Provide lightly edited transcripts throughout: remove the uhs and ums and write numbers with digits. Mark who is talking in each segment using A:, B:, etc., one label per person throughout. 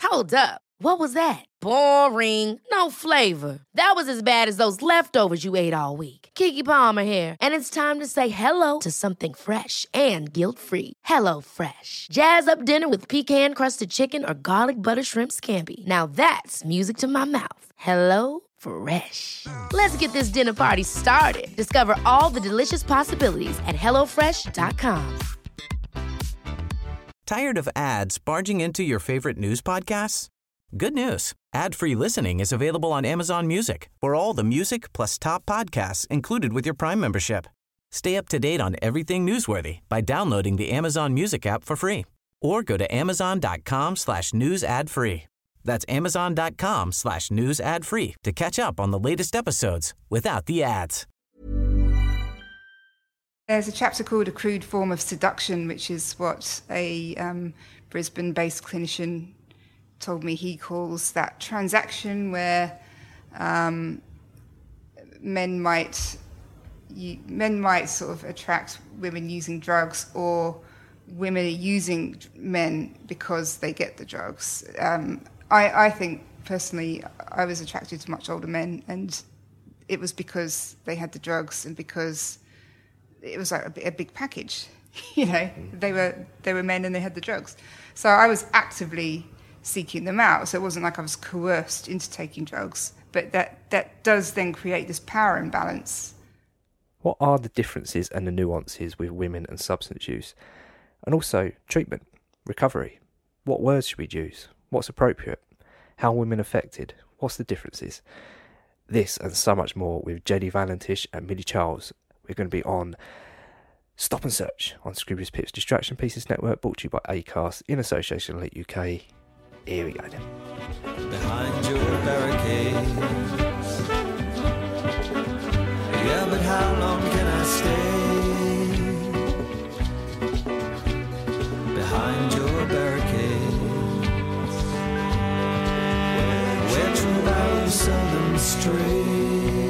A: Hold up. What was that? Boring. No flavor. That was as bad as those leftovers you ate all week. Keke Palmer here, and it's time to say hello to something fresh and guilt-free. Hello Fresh. Jazz up dinner with pecan-crusted chicken or garlic butter shrimp scampi. Now that's music to my mouth. Hello Fresh. Let's get this dinner party started. Discover all the delicious possibilities at hellofresh.com.
B: Tired of ads barging into your favorite news podcasts? Good news. Ad-free listening is available on Amazon Music for all the music plus top podcasts included with your Prime membership. Stay up to date on everything newsworthy by downloading the Amazon Music app for free or go to amazon.com/news ad free. That's amazon.com/news ad free to catch up on the latest episodes without the ads.
C: There's a chapter called A Crude Form of Seduction, which is what a Brisbane-based clinician told me he calls that transaction where men might sort of attract women using drugs, or women are using men because they get the drugs. I think personally I was attracted to much older men, and it was because they had the drugs and because it was like a big package. You know, they were men and they had the drugs. So I was actively seeking them out. So it wasn't like I was coerced into taking drugs, but that does then create this power imbalance.
D: What are the differences and the nuances with women and substance use? And also treatment, recovery. What words should we use? What's appropriate? How are women affected? What's the differences? This and so much more with Jenny Valentish and Millie Charles. We're going to be on Stop and Search on Scribner's Pip's Distraction Pieces Network, brought to you by Acast in association with Elite UK. Here we go then.
E: Behind your barricades. Yeah, but how long can I stay? Behind your barricades, where true values seldom stray.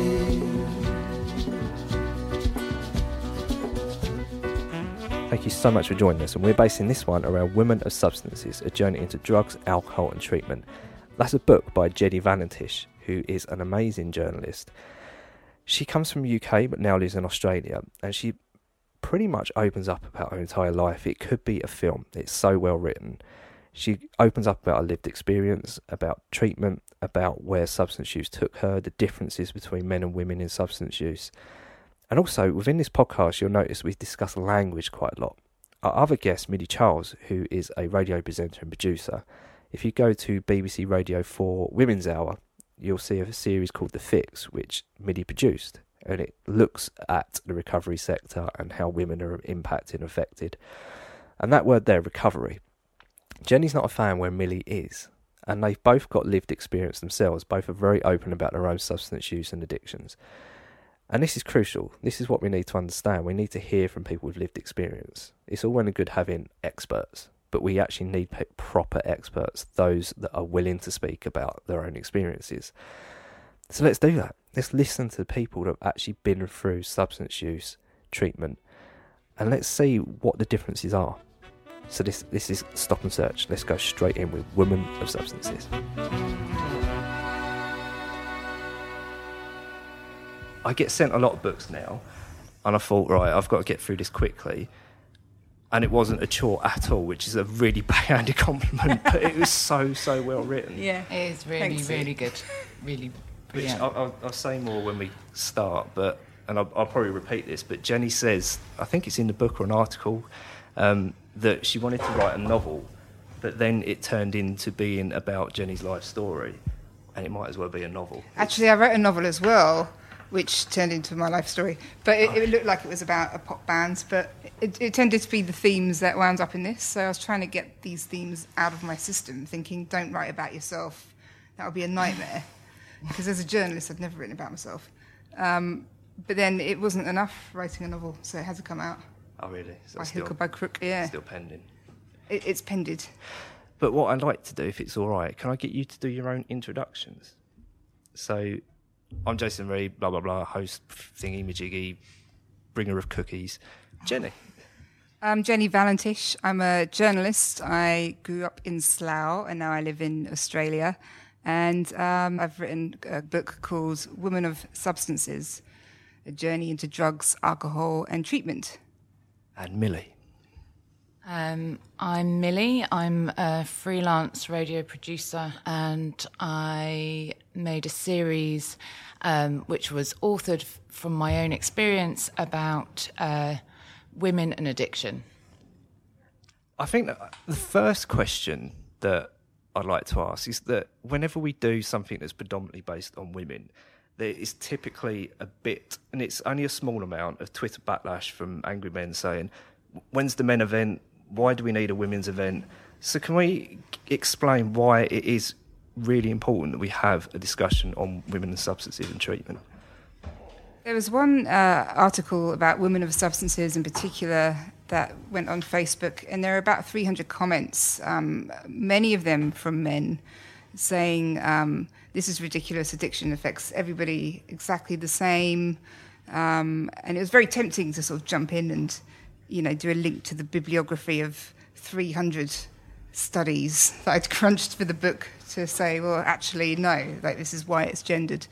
D: Thank you so much for joining us, and we're basing this one around Women of Substances, a journey into drugs, alcohol and treatment. That's a book by Jenny Valentish, who is an amazing journalist. She comes from the UK but now lives in Australia, and she pretty much opens up about her entire life. It could be a film, it's so well written. She opens up about her lived experience, about treatment, about where substance use took her, the differences between men and women in substance use. And also, within this podcast, you'll notice we discuss language quite a lot. Our other guest, Millie Charles, who is a radio presenter and producer, if you go to BBC Radio 4 Women's Hour, you'll see a series called The Fix, which Millie produced. And it looks at the recovery sector and how women are impacted and affected. And that word there, recovery. Jenny's not a fan where Millie is. And they've both got lived experience themselves. Both are very open about their own substance use and addictions. And this is crucial. This is what we need to understand. We need to hear from people with lived experience. It's all well and good having experts, but we actually need proper experts, those that are willing to speak about their own experiences. So let's do that. Let's listen to people that have actually been through substance use treatment, and let's see what the differences are. So this is Stop and Search. Let's go straight in with Women of Substances. I get sent a lot of books now, and I thought, right, I've got to get through this quickly. And it wasn't a chore at all, which is a really backhanded compliment, but it was so well written.
F: Yeah, it is really good. Really brilliant.
D: Which I'll say more when we start, and I'll probably repeat this, but Jenny says, I think it's in the book or an article, that she wanted to write a novel, but then it turned into being about Jenny's life story, and it might as well be a novel.
C: Actually, I wrote a novel as well, which turned into my life story. But it looked like it was about a pop band, but it tended to be the themes that wound up in this. So I was trying to get these themes out of my system, thinking, don't write about yourself. That would be a nightmare. Because as a journalist, I'd never written about myself. But then it wasn't enough writing a novel, so it had to come out.
D: Oh, really? So
C: by hook or by crook, yeah.
D: Still pending.
C: It's pended.
D: But what I'd like to do, if it's all right, can I get you to do your own introductions? So I'm Jason Reed, blah, blah, blah, host thingy-majiggy, bringer of cookies. Jenny.
C: I'm Jenny Valentish. I'm a journalist. I grew up in Slough and now I live in Australia. And I've written a book called Women of Substances, A Journey into Drugs, Alcohol and Treatment.
D: And Millie.
F: I'm Millie. I'm a freelance radio producer, and I made a series which was authored from my own experience about women and addiction.
D: I think that the first question that I'd like to ask is that whenever we do something that's predominantly based on women, there is typically a bit, and it's only a small amount, of Twitter backlash from angry men saying, when's the men event? Why do we need a women's event? So can we explain why it is really important that we have a discussion on women and substances and treatment?
C: There was one article about women of substances in particular that went on Facebook, and there are about 300 comments, many of them from men, saying this is ridiculous, addiction affects everybody exactly the same. And it was very tempting to sort of jump in and, do a link to the bibliography of 300 studies that I'd crunched for the book to say, well, actually, no, this is why it's gendered.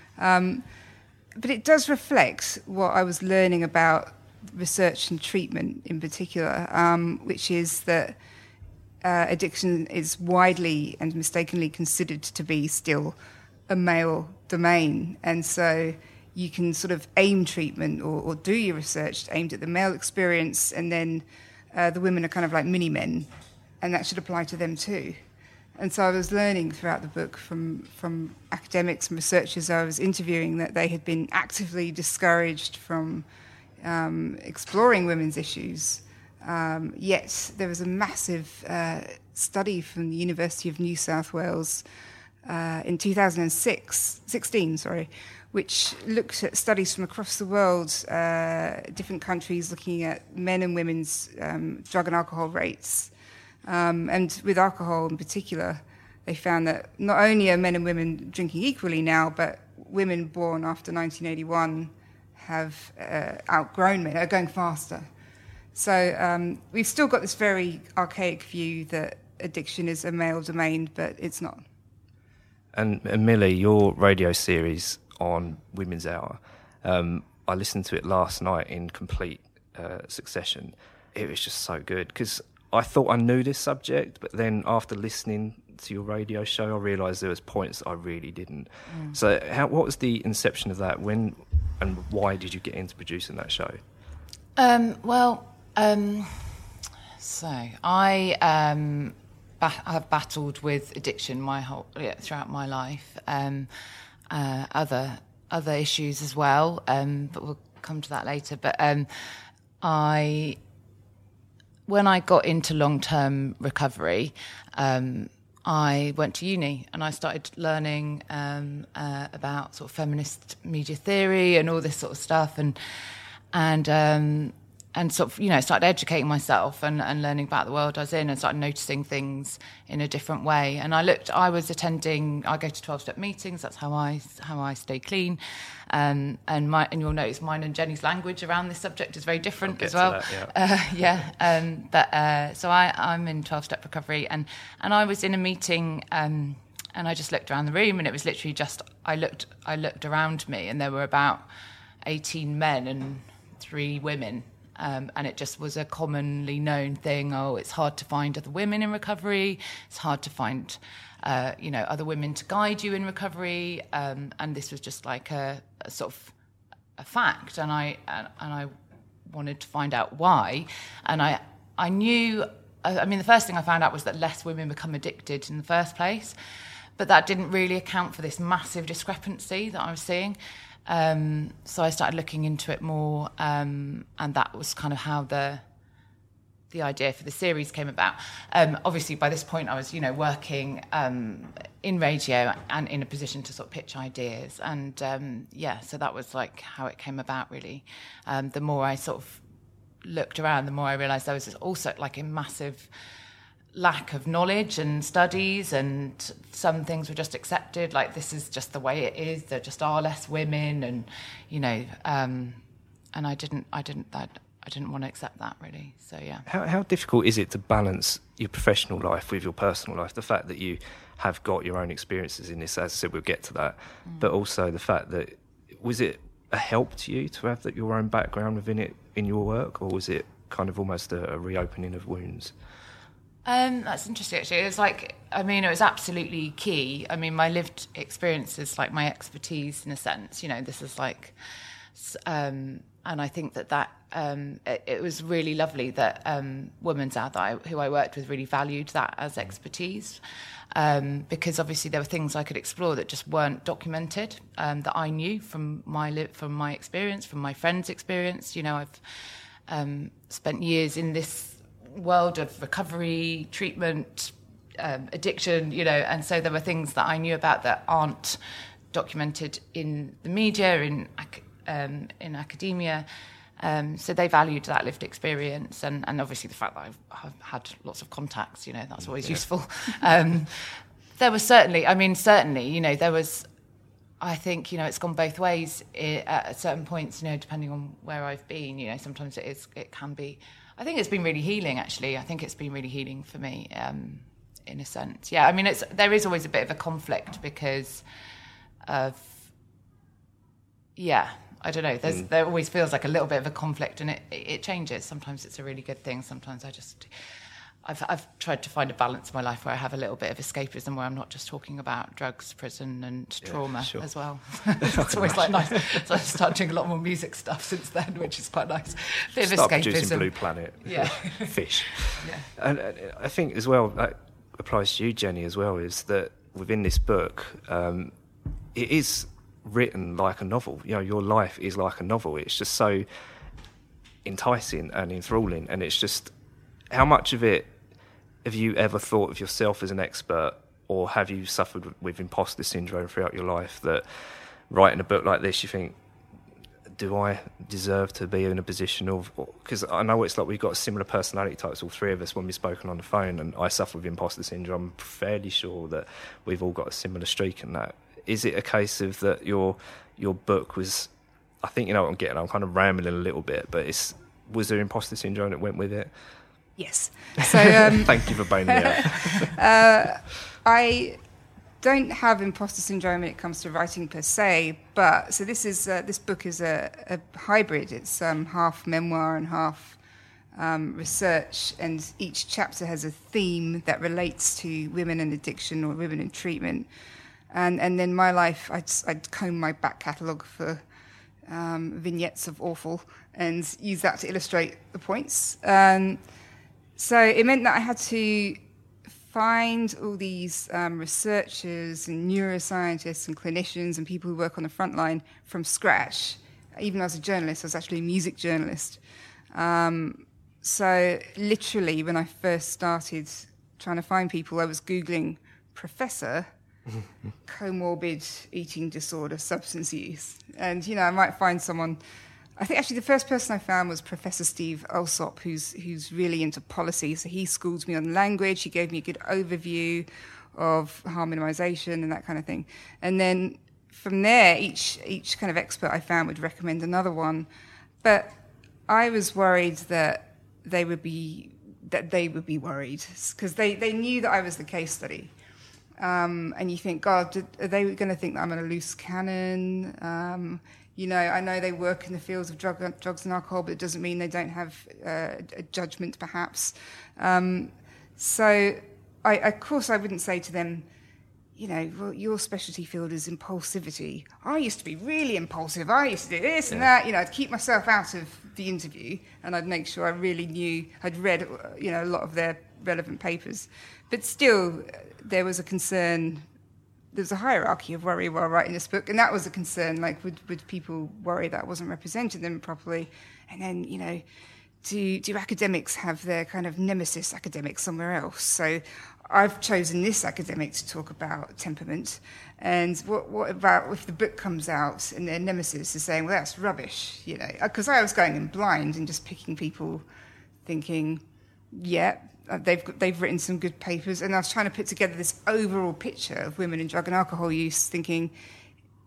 C: But it does reflect what I was learning about research and treatment in particular, which is that addiction is widely and mistakenly considered to be still a male domain. And so you can sort of aim treatment or do your research aimed at the male experience, and then the women are kind of like mini-men, and that should apply to them too. And so I was learning throughout the book from academics and researchers I was interviewing that they had been actively discouraged from exploring women's issues. Yet there was a massive study from the University of New South Wales in 2016, which looked at studies from across the world, different countries looking at men and women's drug and alcohol rates. And with alcohol in particular, they found that not only are men and women drinking equally now, but women born after 1981 have outgrown men, are going faster. So we've still got this very archaic view that addiction is a male domain, but it's not.
D: And Millie, your radio series on Women's Hour, I listened to it last night in complete succession. It was just so good, because I thought I knew this subject, but then after listening to your radio show, I realised there was points that I really didn't. So what was the inception of that? When and why did you get into producing that show?
F: So I have battled with addiction throughout my life, other issues as well, but we'll come to that later. But when I got into long-term recovery, I went to uni and I started learning about sort of feminist media theory and all this sort of stuff, and sort of, started educating myself and learning about the world I was in, and started noticing things in a different way. And I go to 12-step meetings. That's how I stay clean. And you'll notice mine and Jenny's language around this subject is very different as well. So I'm in 12-step recovery, and I was in a meeting, and I just looked around the room, and it was literally just I looked around me, and there were about 18 men and 3 women. And it just was a commonly known thing. Oh, it's hard to find other women in recovery. It's hard to find, other women to guide you in recovery. And this was just like a sort of a fact. And I wanted to find out why. And I knew. The first thing I found out was that less women become addicted in the first place, but that didn't really account for this massive discrepancy that I was seeing. So I started looking into it more, and that was kind of how the idea for the series came about. Obviously, by this point, I was, working in radio and in a position to sort of pitch ideas, and so that was like how it came about. Really, the more I sort of looked around, the more I realised there was also like a massive lack of knowledge and studies, and some things were just accepted, like this is just the way it is, there just are less women, and and I didn't want to accept that, really. So yeah.
D: How difficult is it to balance your professional life with your personal life? The fact that you have got your own experiences in this, as I said, we'll get to that, but also the fact that, was it a help to you to have your own background within it in your work, or was it kind of almost a reopening of wounds?
F: That's interesting, actually. It was it was absolutely key. I mean, my lived experience is like my expertise in a sense. This is and I think that it was really lovely that Women's Ad who I worked with really valued that as expertise, because obviously there were things I could explore that just weren't documented, that I knew from my experience, from my friends' experience. I've spent years in this world of recovery, treatment, addiction, and so there were things that I knew about that aren't documented in the media, in academia. So they valued that lived experience, and obviously the fact that I've had lots of contacts, that's always useful. There was certainly, there was, I think, it's gone both ways at certain points, depending on where I've been. Sometimes it can be. I think it's been really healing, actually. I think it's been really healing for me, in a sense. Yeah, there is always a bit of a conflict because of, I don't know. There always feels like a little bit of a conflict, and it changes. Sometimes it's a really good thing. Sometimes I've tried to find a balance in my life where I have a little bit of escapism, where I'm not just talking about drugs, prison, and trauma as well. It's always nice. So I've started doing a lot more music stuff since then, which is quite nice. Bit of escapism.
D: Producing Blue Planet.
F: Yeah.
D: Fish.
F: Yeah.
D: And I think as well, that applies to you, Jenny, as well, is that within this book, it is written like a novel. Your life is like a novel. It's just so enticing and enthralling, and it's just, how much of it have you ever thought of yourself as an expert, or have you suffered with imposter syndrome throughout your life, that writing a book like this you think, do I deserve to be in a position of, because I know it's like we've got similar personality types, all three of us, when we've spoken on the phone, and I suffer with imposter syndrome. I'm fairly sure that we've all got a similar streak in that. Is it a case of that your book was, I think you know what I'm getting, I'm kind of rambling a little bit, but was there imposter syndrome that went with it?
C: Yes. So
D: thank you for bailing me out.
C: I don't have imposter syndrome when it comes to writing per se, but so this book is a hybrid. It's half memoir and half research, and each chapter has a theme that relates to women and addiction or women in treatment. And then my life, I'd comb my back catalogue for vignettes of awful and use that to illustrate the points. So it meant that I had to find all these researchers and neuroscientists and clinicians and people who work on the front line from scratch. Even as a journalist, I was actually a music journalist. So literally, when I first started trying to find people, I was Googling professor, comorbid eating disorder, substance use. And, I might find someone. I think actually the first person I found was Professor Steve Alsop, who's really into policy. So he schooled me on language. He gave me a good overview of harm minimization and that kind of thing. And then from there, each kind of expert I found would recommend another one. But I was worried that they would be worried, because they knew that I was the case study. And you think, God, are they going to think that I'm a loose cannon? I know they work in the fields of drugs and alcohol, but it doesn't mean they don't have a judgment, perhaps. So, of course, I wouldn't say to them, well, your specialty field is impulsivity. I used to be really impulsive. I used to do this and that. I'd keep myself out of the interview, and I'd make sure I really knew, I'd read, a lot of their relevant papers. But still, there was a concern. There's a hierarchy of worry while writing this book, and that was a concern. Like, would people worry that I wasn't representing them properly? And then, do academics have their kind of nemesis academic somewhere else? So I've chosen this academic to talk about temperament. And what about if the book comes out and their nemesis is saying, well, that's rubbish, Because I was going in blind and just picking people, thinking, yeah, they've written some good papers, and I was trying to put together this overall picture of women in drug and alcohol use, thinking,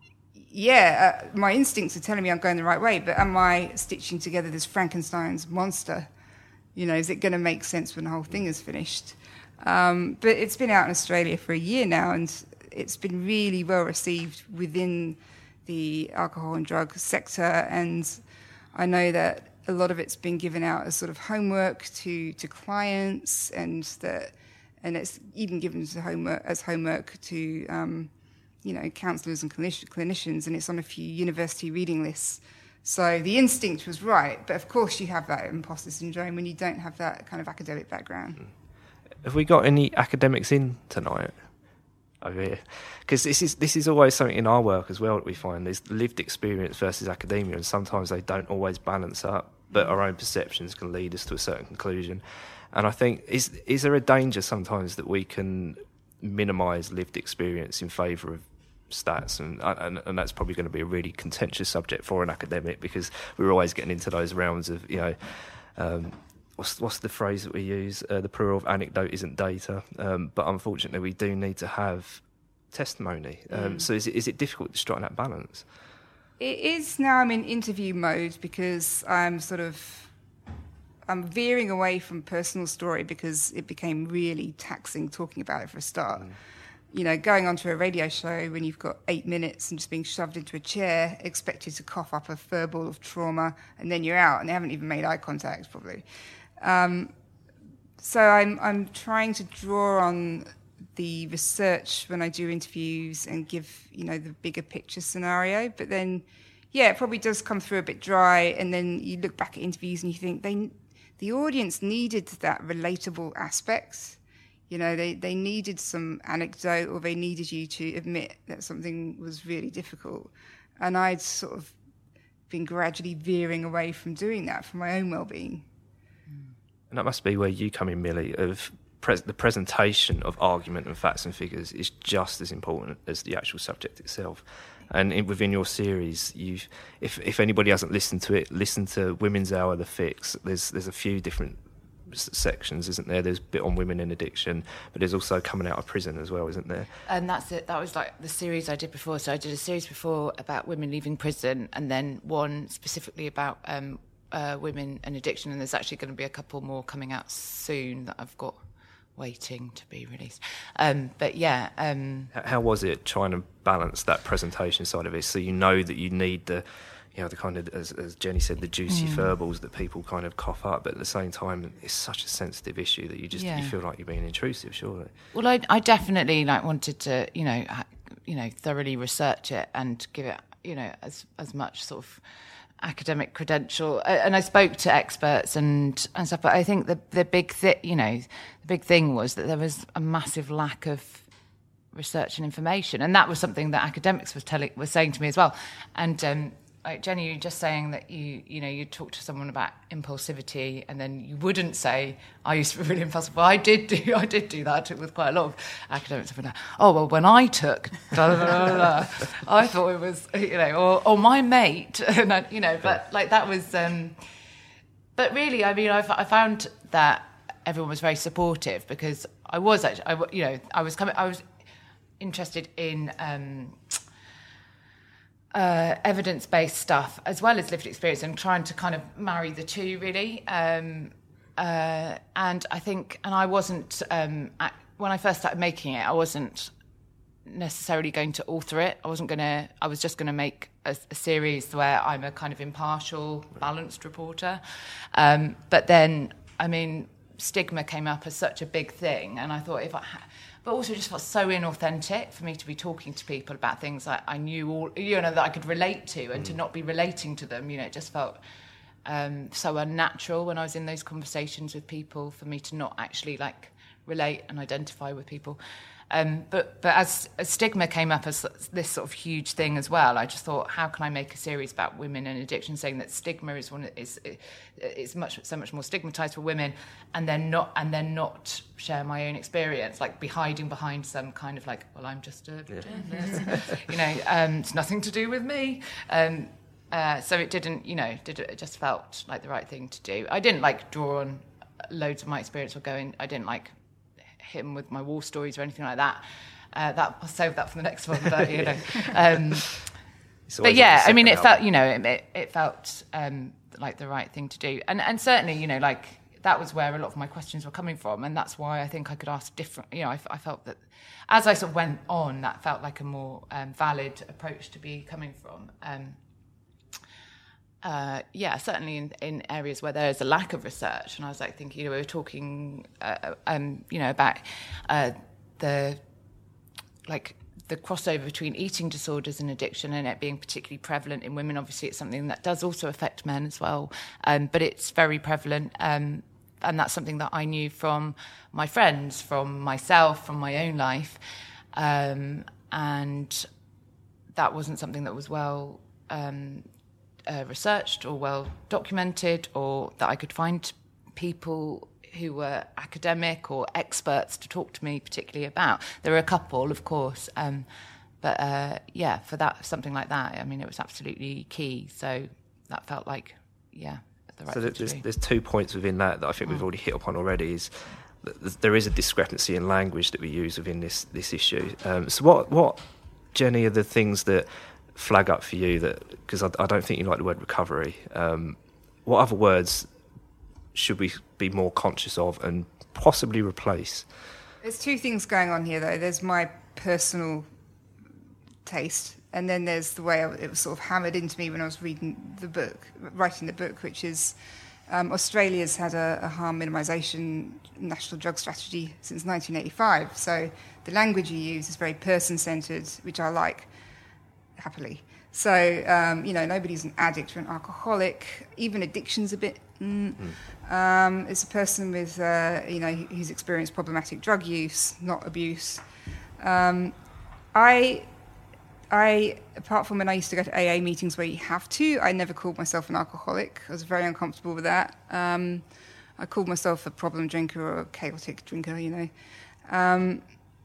C: my instincts are telling me I'm going the right way, but am I stitching together this Frankenstein's monster? You know, is it going to make sense when the whole thing is finished? But it's been out in Australia for a year now, and it's been really well received within the alcohol and drug sector. And I know that a lot of it's been given out as sort of homework to clients, and it's even given as homework to counsellors and clinicians, and it's on a few university reading lists. So the instinct was right, but of course you have that imposter syndrome when you don't have that kind of academic background.
D: Have we got any academics in tonight over here? Because this is always something in our work as well that we find. There's lived experience versus academia, and sometimes they don't always balance up, but our own perceptions can lead us to a certain conclusion. And I think, is there a danger sometimes that we can minimise lived experience in favour of stats, and that's probably going to be a really contentious subject for an academic, because we're always getting into those realms of, what's the phrase that we use? The plural of anecdote isn't data, but unfortunately we do need to have testimony. So is it difficult to strike that balance?
C: It is. Now I'm in interview mode because I'm veering away from personal story because it became really taxing talking about it for a start. You know, going onto a radio show when you've got 8 minutes and just being shoved into a chair, expected to cough up a furball of trauma, and then you're out, and they haven't even made eye contact, probably. So I'm trying to draw on the research when I do interviews and give, the bigger picture scenario. But then, it probably does come through a bit dry, and then you look back at interviews and you think the audience needed that relatable aspect. They needed some anecdote, or they needed you to admit that something was really difficult. And I'd sort of been gradually veering away from doing that for my own well-being.
D: And that must be where you come in, Millie, of the presentation of argument and facts and figures is just as important as the actual subject itself. And within your series, if anybody hasn't listened to it, listen to Women's Hour, The Fix. There's a few different sections, isn't there? There's a bit on women in addiction, but there's also coming out of prison as well, isn't there?
F: And that's it. That was like the series I did before. So I did a series before about women leaving prison, and then one specifically about women and addiction. And there's actually going to be a couple more coming out soon that I've got waiting to be released.
D: How was it trying to balance that presentation side of it, so that you need the kind of, as Jenny said, the juicy furballs that people kind of cough up, but at the same time it's such a sensitive issue that you feel like you're being intrusive, surely?
F: Well, I definitely wanted to thoroughly research it and give it as much sort of academic credential, and I spoke to experts and stuff, but I think the big thing was that there was a massive lack of research and information, and that was something that academics were saying to me as well. And like Jenny, you're just saying that you talk to someone about impulsivity, and then you wouldn't say, I used to be really impulsive. Well, I did do that. I took with quite a lot of academics. Like, oh, well, when I took, blah, blah, blah, blah, I thought it was, or my mate, and but like that was. But really, I mean, I found that everyone was very supportive, because I was interested in evidence-based stuff as well as lived experience, and trying to kind of marry the two, really. And I think, and I wasn't, when I first started making it, I wasn't necessarily going to author it. I was just going to make a series where I'm a kind of impartial, balanced reporter. But then, I mean, stigma came up as such a big thing, and I thought but also just felt so inauthentic for me to be talking to people about things that I knew that I could relate to, and to not be relating to them. It just felt so unnatural when I was in those conversations with people, for me to not actually relate and identify with people. But as stigma came up as this sort of huge thing as well, I just thought, how can I make a series about women and addiction, saying that stigma is so much more stigmatized for women, and then not share my own experience, be hiding behind some kind of well, I'm just a journalist, it's nothing to do with me. So it didn't, it just felt like the right thing to do. I didn't draw on loads of my experience I didn't hit him with my war stories or anything like that. I'll save that for the next one. But But yeah, I mean, it felt, you know, it felt like the right thing to do. And certainly, you know, like that was where a lot of my questions were coming from. And that's why I think I could ask different, you know, I felt that as I sort of went on, that felt like a more valid approach to be coming from. Yeah, certainly in areas where there's a lack of research. And I was like thinking, you know, we were talking, you know, about the crossover between eating disorders and addiction and it being particularly prevalent in women. Obviously, it's something that does also affect men as well, but it's very prevalent. And that's something that I knew from my friends, from myself, from my own life. And that wasn't something that was well researched or well documented, or that I could find people who were academic or experts to talk to me particularly about. There were a couple, of course, but yeah, for that, something like that, I mean, it was absolutely key. So that felt like, yeah, the right thing to do.
D: There's 2 points within that I think we've already hit upon already. Is that there is a discrepancy in language that we use within this issue. So what, Jenny, are the things that flag up for you that, because I don't think you like the word recovery, what other words should we be more conscious of and possibly replace?
C: There's two things going on here, though. There's my personal taste, and then there's the way it was sort of hammered into me when I was writing the book, which is Australia's had a harm minimisation national drug strategy since 1985. So the language you use is very person-centred, which I like, happily. So, you know, nobody's an addict or an alcoholic. Even addiction's a bit... It's a person with, you know, who's experienced problematic drug use, not abuse. I, apart from when I used to go to AA meetings where you have to, I never called myself an alcoholic. I was very uncomfortable with that. I called myself a problem drinker or a chaotic drinker, you know. And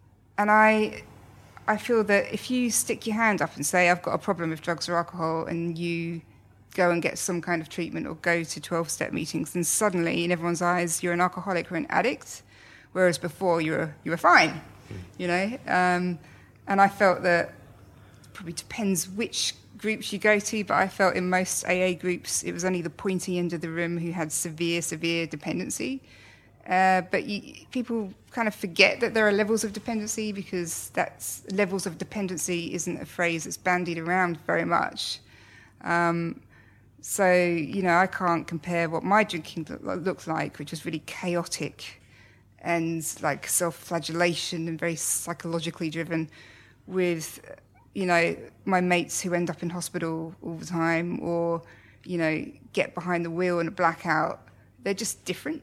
C: I feel that if you stick your hand up and say, I've got a problem with drugs or alcohol, and you go and get some kind of treatment or go to 12-step meetings, then suddenly in everyone's eyes you're an alcoholic or an addict, whereas before you were fine, you know. And I felt that it probably depends which groups you go to, but I felt in most AA groups it was only the pointy end of the room who had severe dependency. But people kind of forget that there are levels of dependency, because levels of dependency isn't a phrase that's bandied around very much. So, you know, I can't compare what my drinking looked like, which was really chaotic and like self-flagellation and very psychologically driven, with, you know, my mates who end up in hospital all the time, or, you know, get behind the wheel in a blackout. They're just different.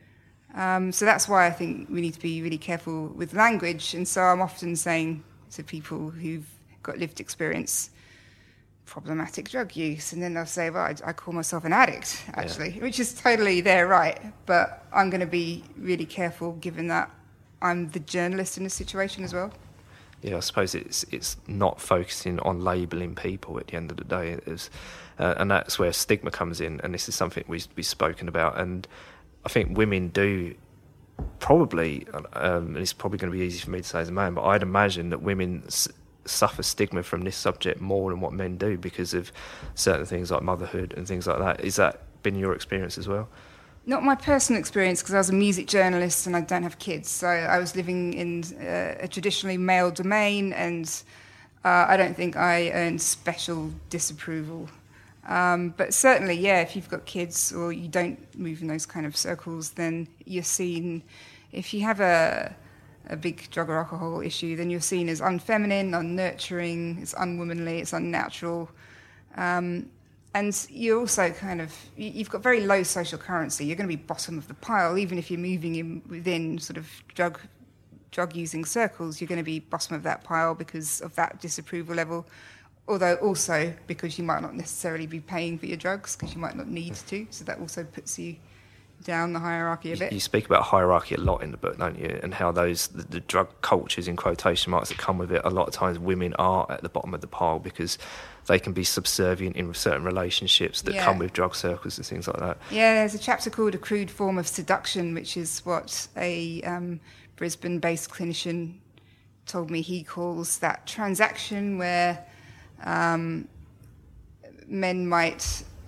C: So that's why I think we need to be really careful with language. And so I'm often saying to people who've got lived experience, problematic drug use, and then they'll say, well, I call myself an addict, actually, which is totally their right. But I'm going to be really careful, given that I'm the journalist in this situation as well.
D: Yeah, I suppose it's not focusing on labelling people at the end of the day. And that's where stigma comes in, and this is something we've spoken about. And I think women do probably, and it's probably going to be easy for me to say as a man, but I'd imagine that women suffer stigma from this subject more than what men do, because of certain things like motherhood and things like that. Has that been your experience as well?
C: Not my personal experience, because I was a music journalist and I don't have kids. So I was living in a traditionally male domain, and I don't think I earned special disapproval. But certainly, yeah, if you've got kids or you don't move in those kind of circles, then you're seen, if you have a big drug or alcohol issue, then you're seen as unfeminine, unnurturing, it's unwomanly, it's unnatural. And you're also you've got very low social currency. You're going to be bottom of the pile, even if you're moving within sort of drug-using circles, you're going to be bottom of that pile because of that disapproval level. Although also because you might not necessarily be paying for your drugs, because you might not need to. So that also puts you down the hierarchy a bit.
D: You speak about hierarchy a lot in the book, don't you? And how the drug cultures, in quotation marks, that come with it, a lot of times women are at the bottom of the pile because they can be subservient in certain relationships that come with drug circles and things like that. Yeah,
C: there's a chapter called A Crude Form of Seduction, which is what a Brisbane-based clinician told me he calls that transaction where men might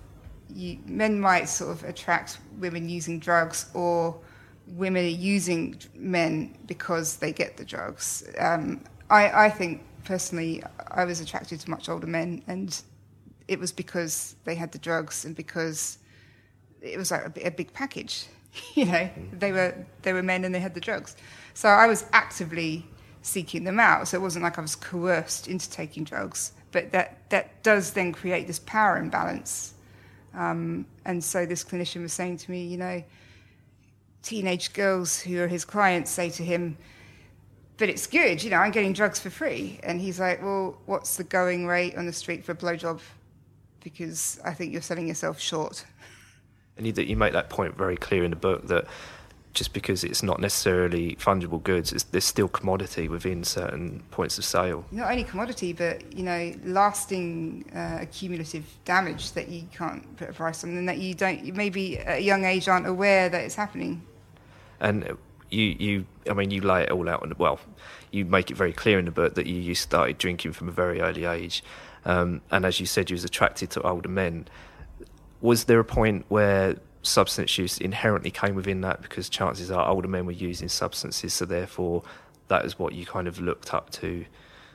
C: sort of attract women using drugs, or women are using men because they get the drugs. I think personally I was attracted to much older men, and it was because they had the drugs and because it was like a big package. You know, they were men and they had the drugs. So I was actively seeking them out. So it wasn't like I was coerced into taking drugs, but that does then create this power imbalance. And so this clinician was saying to me, you know, teenage girls who are his clients say to him, but it's good, you know, I'm getting drugs for free. And he's like, well, what's the going rate on the street for a blowjob? Because I think you're selling yourself short.
D: And you make that point very clear in the book, that just because it's not necessarily fungible goods, there's still commodity within certain points of sale.
C: Not only commodity, but, you know, lasting accumulative damage that you can't put a price on, and that you maybe at a young age aren't aware that it's happening. And
D: you lay it all out. You make it very clear in the book that you started drinking from a very early age. And as you said, you was attracted to older men. Was there a point where substance use inherently came within that, because chances are older men were using substances, so therefore that is what you kind of looked up to?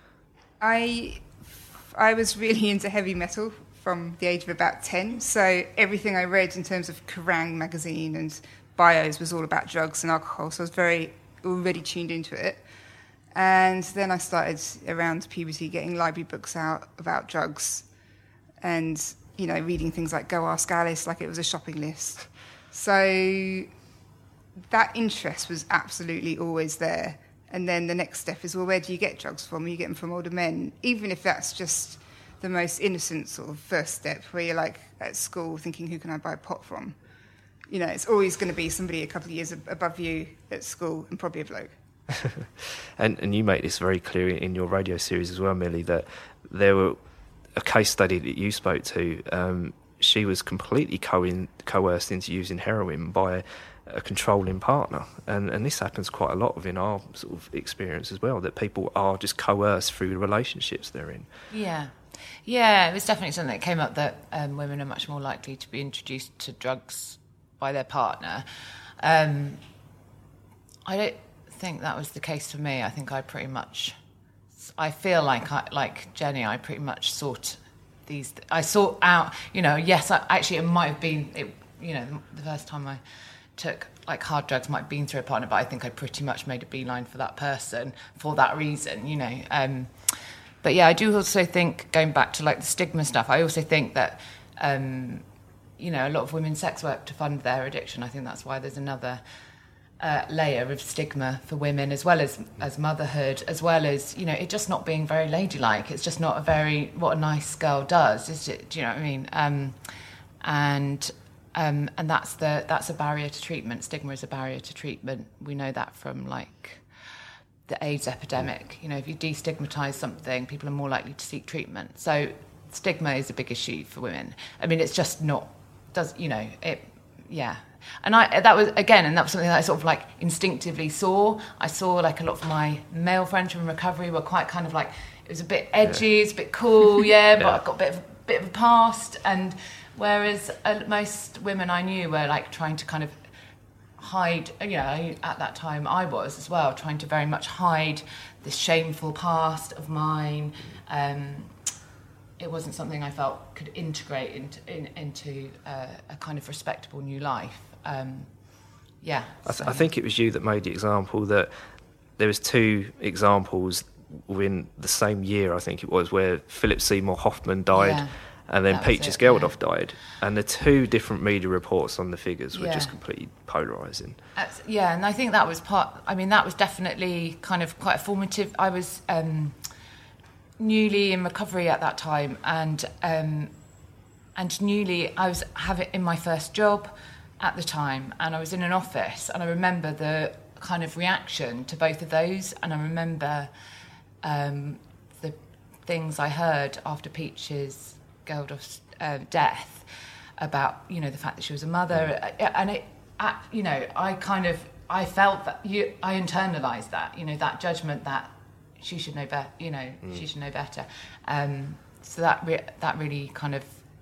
C: I was really into heavy metal from the age of about 10, so everything I read in terms of Kerrang! Magazine and bios was all about drugs and alcohol, so I was already tuned into it. And then I started around puberty getting library books out about drugs, and, you know, reading things like Go Ask Alice like it was a shopping list. So that interest was absolutely always there. And then the next step is, well, where do you get drugs from? You get them from older men, even if that's just the most innocent sort of first step, where you're like at school thinking, who can I buy pot from? You know, it's always going to be somebody a couple of years above you at school, and probably a bloke.
D: and you make this very clear in your radio series as well, Millie, that there were a case study that you spoke to. She was completely coerced into using heroin by a controlling partner, and this happens quite a lot within our sort of experience as well, that people are just coerced through the relationships they're in.
F: Yeah, it was definitely something that came up, that women are much more likely to be introduced to drugs by their partner. I don't think that was the case for me. I think I feel like Jenny, I pretty much sought out, you know, yes, it might have been, you know, the first time I took like hard drugs might have been through a partner, but I think I pretty much made a beeline for that person for that reason, you know. But yeah, I do also think, going back to like the stigma stuff, I also think that, you know, a lot of women sex work to fund their addiction. I think that's why there's another layer of stigma for women, as well as motherhood, as well as, you know, it just not being very ladylike. It's just not what a nice girl does, is it? Do you know what I mean? And that's a barrier to treatment. Stigma is a barrier to treatment. We know that from like the AIDS epidemic. You know, if you destigmatize something, people are more likely to seek treatment. So stigma is a big issue for women. I mean, it's just not, yeah. And that was something that I sort of like instinctively saw. I saw like a lot of my male friends from recovery were quite kind of like, it was a bit edgy, it's a bit cool, but I've got a bit of a past. And whereas most women I knew were like trying to kind of hide, you know, at that time I was as well, trying to very much hide this shameful past of mine. It wasn't something I felt could integrate into a kind of respectable new life. I
D: think it was you that made the example that there was 2 examples within the same year, I think it was, where Philip Seymour Hoffman died, and then Peaches Geldof died, and the 2 different media reports on the figures were just completely polarising.
F: And I think that was that was definitely kind of quite a formative. I was newly in recovery at that time, and newly I was having in my first job at the time, and I was in an office, and I remember the kind of reaction to both of those, and I remember the things I heard after Peaches Geldof's death about, you know, the fact that she was a mother, and it, you know, I felt that I internalised that, you know, that judgment that she should know better, you know, she should know better. So that really kind of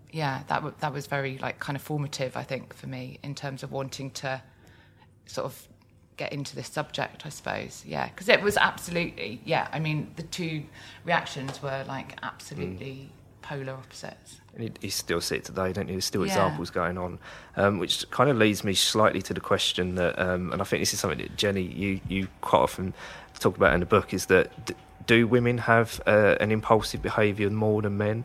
F: that was very like kind of formative, I think, for me in terms of wanting to sort of get into this subject, I suppose. Yeah, because it was absolutely, I mean, the two reactions were like absolutely polar opposites.
D: And you still see it today, don't you? There's still examples going on, which kind of leads me slightly to the question that, and I think this is something that Jenny, you quite often talk about in the book, is that do women have an impulsive behaviour more than men?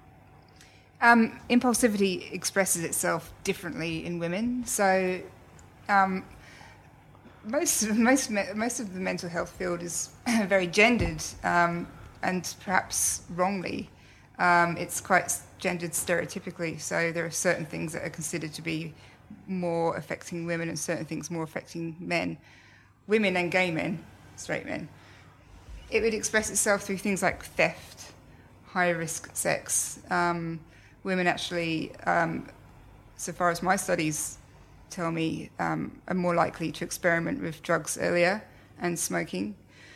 C: Impulsivity expresses itself differently in women. So most of the mental health field is very gendered, and perhaps wrongly. It's quite gendered stereotypically. So there are certain things that are considered to be more affecting women and certain things more affecting men. Women and gay men, straight men. It would express itself through things like theft, high-risk sex. Women actually, so far as my studies tell me, are more likely to experiment with drugs earlier and smoking.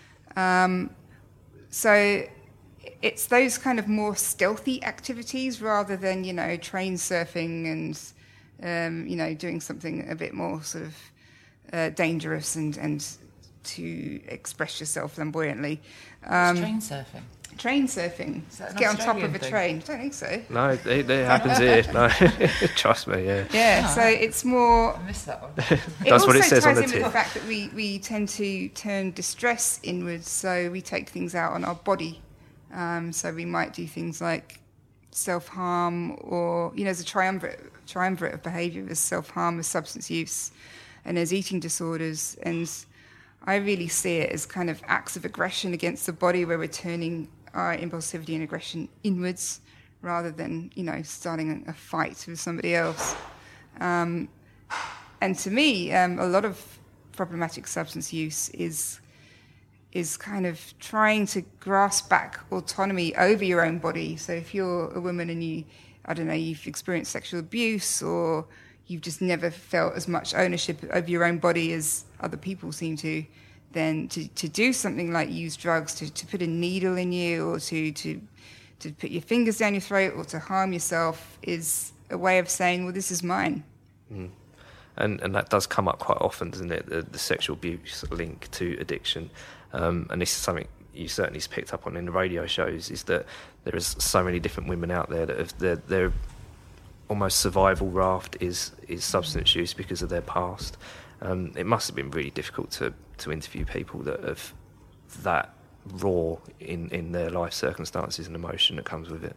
C: So it's those kind of more stealthy activities rather than, train surfing and, doing something a bit more sort of dangerous and to express yourself flamboyantly.
F: Train surfing?
C: Train surfing. Get on top of a train. I don't think so.
D: No, it happens here. No, trust me, yeah.
C: Yeah, so it's more...
F: I missed that one.
D: That's what it says on the
C: tin. It also ties in with the fact that we tend to turn distress inwards, so we take things out on our body. So we might do things like self-harm or, there's a triumvirate of behaviour. There's self-harm, there's substance use, and there's eating disorders. And I really see it as kind of acts of aggression against the body where we're turning our impulsivity and aggression inwards rather than, starting a fight with somebody else. And to me, a lot of problematic substance use is kind of trying to grasp back autonomy over your own body. So if you're a woman and you've experienced sexual abuse or you've just never felt as much ownership over your own body as other people seem to, then to do something like use drugs, to put a needle in you or to put your fingers down your throat or to harm yourself is a way of saying, well, this is mine.
D: Mm. And that does come up quite often, doesn't it, the sexual abuse link to addiction. And this is something you certainly picked up on in the radio shows, is that there is so many different women out there that have their almost survival raft is substance use because of their past. It must have been really difficult to interview people that have that raw in their life circumstances and emotion that comes with it.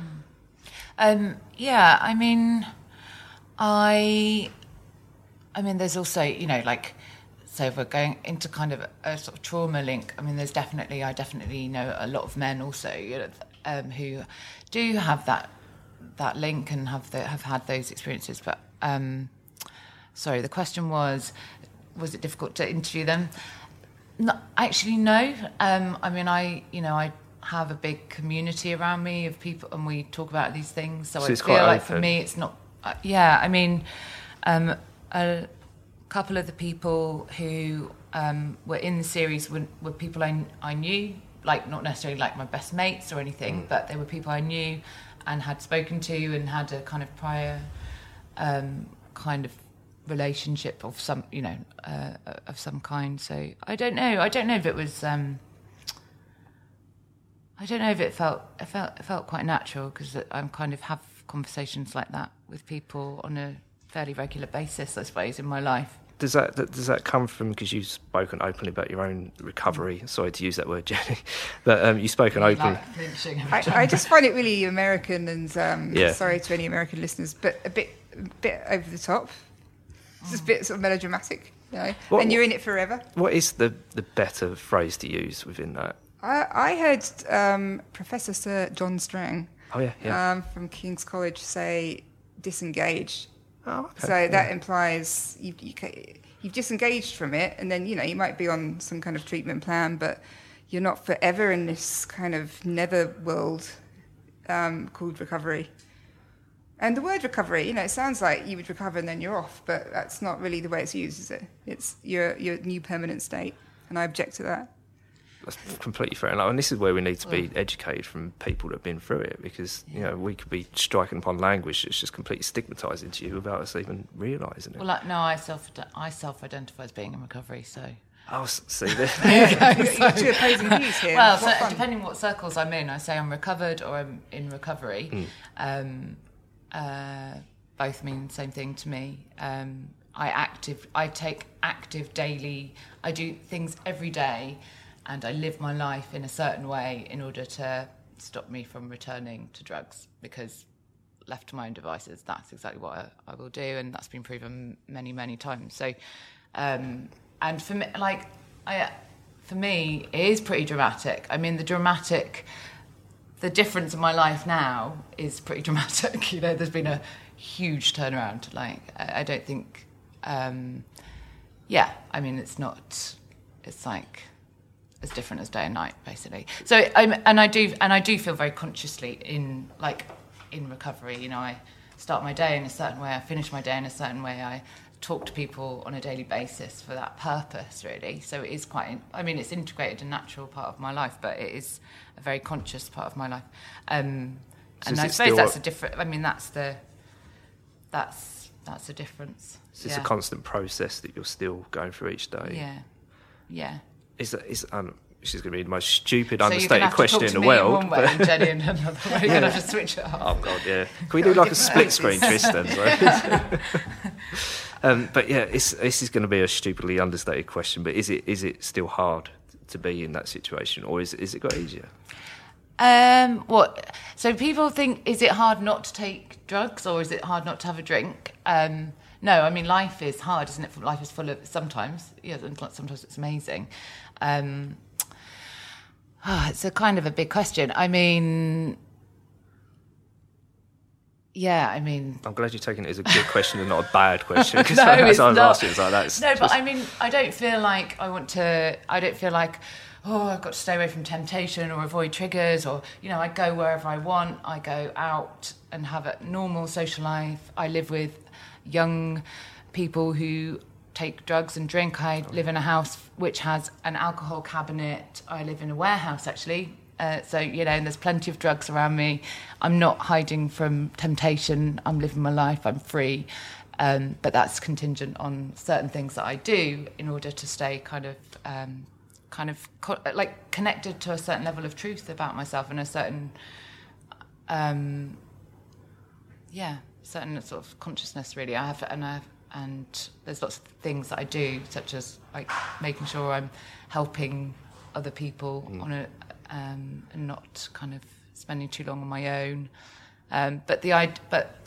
F: I mean, there's also, so if we're going into kind of a sort of trauma link, I mean, I definitely know a lot of men also, who do have that link and have had those experiences. But sorry, the question was it difficult to interview them? No, actually, no. I mean, I have a big community around me of people, and we talk about these things. So I feel like for me, it's not. A couple of the people who were in the series were people I knew, like not necessarily like my best mates or anything, but they were people I knew and had spoken to and had a kind of prior kind of relationship of some, of some kind. So I don't know. I don't know if it was. I don't know if it felt quite natural, because I kind of have conversations like that with people on a fairly regular basis, I suppose, in my life.
D: Does that come from, because you've spoken openly about your own recovery? Sorry to use that word, Jenny, but you've spoken openly.
C: I just find it really American, and sorry to any American listeners, but a bit over the top. Just a bit sort of melodramatic, and you're in it forever.
D: What is the better phrase to use within that?
C: I heard Professor Sir John Strang from King's College say disengage.
D: Oh, okay.
C: So that implies you've disengaged from it, and then you might be on some kind of treatment plan, but you're not forever in this kind of nether world called recovery. And the word recovery, it sounds like you would recover and then you're off, but that's not really the way it's used, is it? It's your new permanent state, and I object to that.
D: That's completely fair enough. And this is where we need to be educated from people that have been through it, because, you know, we could be striking upon language that's just completely stigmatising to you without us even realising it.
F: Well, like, no, I self-identify as being in recovery, so...
D: Oh, see this.
C: You're two opposing views here.
F: Well, so depending what circles I'm in, I say I'm recovered or I'm in recovery. Both mean the same thing to me. I take active daily. I do things every day, and I live my life in a certain way in order to stop me from returning to drugs. Because left to my own devices, that's exactly what I will do, and that's been proven many, many times. So. And for me, for me, it is pretty dramatic. I mean, the difference in my life now is pretty dramatic. You know, there's been a huge turnaround. Like, I don't think, I mean, it's like as different as day and night, basically. So, I do feel very consciously in recovery. You know, I start my day in a certain way, I finish my day in a certain way, I talk to people on a daily basis for that purpose, really. So it is it's integrated, a natural part of my life, but it is a very conscious part of my life. And I suppose that's a different. I mean, that's the difference.
D: So it's a constant process that you're still going through each day.
F: Yeah.
D: This is going to be the most stupid, understated question in the world.
F: One way, and Jenny in another way. You're going to have to switch it up.
D: Oh God, yeah. Can we do like a split screen, Tristan? But yeah, this is going to be a stupidly understated question. But is it still hard to be in that situation, or is it got easier?
F: What? So people think, is it hard not to take drugs, or is it hard not to have a drink? No, I mean, life is hard, isn't it? Life is full of sometimes it's amazing. It's a kind of a big question. I mean, I'm glad you're taking it as a good question and not a bad question. Because no, it's
D: not.
F: Asked
D: it, it's like that.
F: No, but I mean, I don't feel like I've got to stay away from temptation or avoid triggers, or, you know, I go wherever I want. I go out and have a normal social life. I live with young people who take drugs and drink. I live in a house which has an alcohol cabinet. I live in a warehouse, actually. So, you know, and there's plenty of drugs around me. I'm not hiding from temptation. I'm living my life. I'm free. But that's contingent on certain things that I do in order to stay kind of connected to a certain level of truth about myself and a certain, certain sort of consciousness, really. And there's lots of things that I do, such as like making sure I'm helping other people on a and not kind of spending too long on my own. It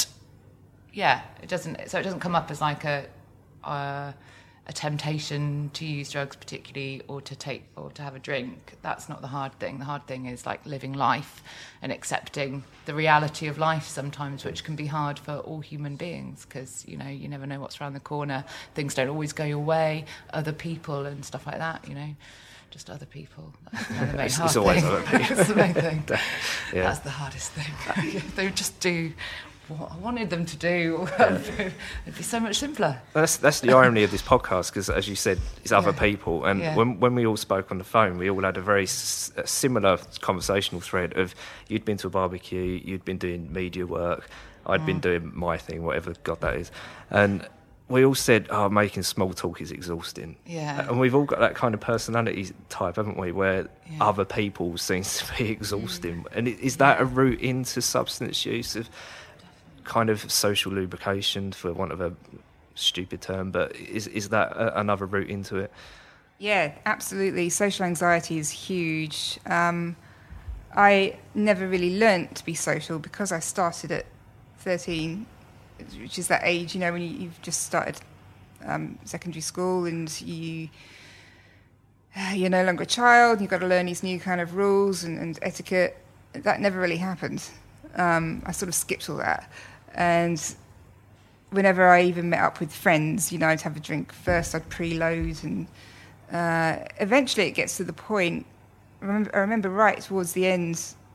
F: doesn't come up as like a temptation to use drugs particularly, or to have a drink. That's not the hard thing. The hard thing is like living life and accepting the reality of life sometimes, which can be hard for all human beings, because, you know, you never know what's around the corner. Things don't always go your way. Other people and stuff like that, you know. Just other people. That's the main hard
D: it's always
F: thing.
D: other people.
F: It's the main thing.
D: Yeah.
F: That's the hardest thing. They would just do what I wanted them to do. It'd be so much simpler.
D: That's the irony of this podcast, because, as you said, it's other people. And when we all spoke on the phone, we all had a very similar conversational thread of, you'd been to a barbecue, you'd been doing media work, I'd been doing my thing, whatever God that is. And we all said, making small talk is exhausting.
F: Yeah.
D: And we've all got that kind of personality type, haven't we, where other people seems to be exhausting. And is that a route into substance use, of kind of social lubrication, for want of a stupid term, but is that another route into it?
C: Yeah, absolutely. Social anxiety is huge. I never really learnt to be social because I started at 13, which is that age, you know, when you've just started secondary school, and you're no longer a child, you've got to learn these new kind of rules and etiquette. That never really happened. I sort of skipped all that. And whenever I even met up with friends, you know, I'd have a drink first, I'd preload, and eventually it gets to the point, I remember right towards the end,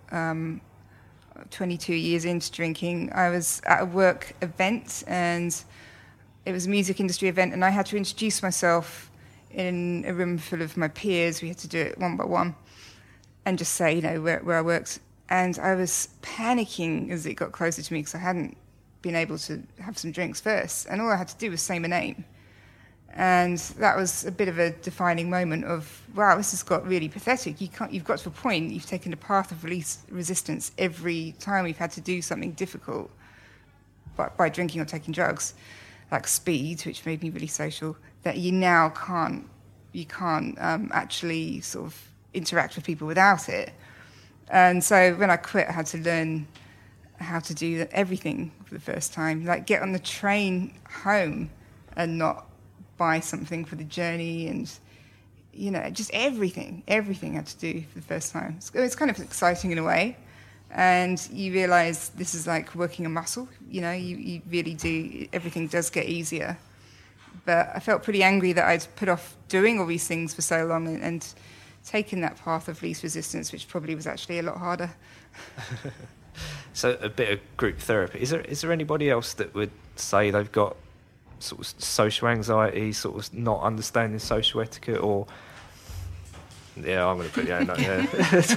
C: 22 years into drinking, I was at a work event, and it was a music industry event, and I had to introduce myself in a room full of my peers. We had to do it one by one and just say, where I worked. And I was panicking as it got closer to me because I hadn't been able to have some drinks first. And all I had to do was say my name. And that was a bit of a defining moment of, wow, this has got really pathetic. You've got to a point, you've taken a path of least resistance every time we've had to do something difficult by drinking or taking drugs, like speed, which made me really social, that you now can't actually sort of interact with people without it. And so when I quit, I had to learn how to do everything for the first time, like get on the train home and not buy something for the journey, and just everything I had to do for the first time. It's kind of exciting in a way, and you realise this is like working a muscle. You really do. Everything does get easier, but I felt pretty angry that I'd put off doing all these things for so long and taken that path of least resistance, which probably was actually a lot harder.
D: So a bit of group therapy. Is there anybody else that would say they've got sort of social anxiety, sort of not understanding social etiquette, or I'm going to put the own note there.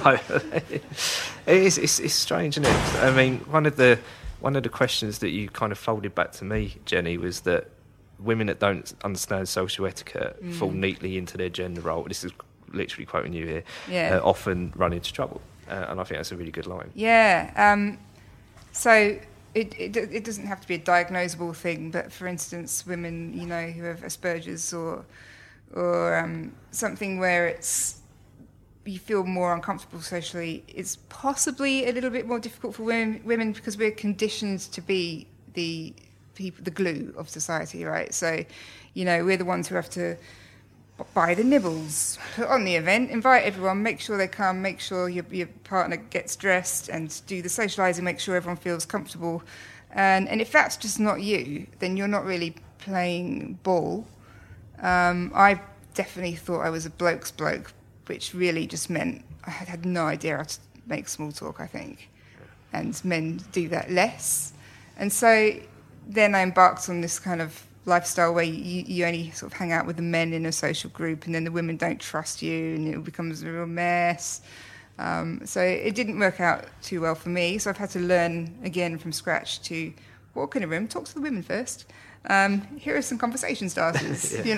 D: It's strange, isn't it? I mean, one of the questions that you kind of folded back to me, Jenny, was that women that don't understand social etiquette fall neatly into their gender role. This is literally quoting you here. Often run into trouble, and I think that's a really good line.
C: Yeah. So. It doesn't have to be a diagnosable thing, but for instance, women, who have Asperger's or something where you feel more uncomfortable socially, it's possibly a little bit more difficult for women because we're conditioned to be the glue of society, right? So, we're the ones who have to buy the nibbles, put on the event, invite everyone, make sure they come, make sure your partner gets dressed and do the socialising, make sure everyone feels comfortable. And if that's just not you, then you're not really playing ball. I definitely thought I was a bloke's bloke, which really just meant I had no idea how to make small talk, I think. And men do that less. And so then I embarked on this kind of lifestyle where you only sort of hang out with the men in a social group, and then the women don't trust you, and it becomes a real mess. So it didn't work out too well for me. So I've had to learn again from scratch to walk in a room, talk to the women first. Here are some conversation starters, Are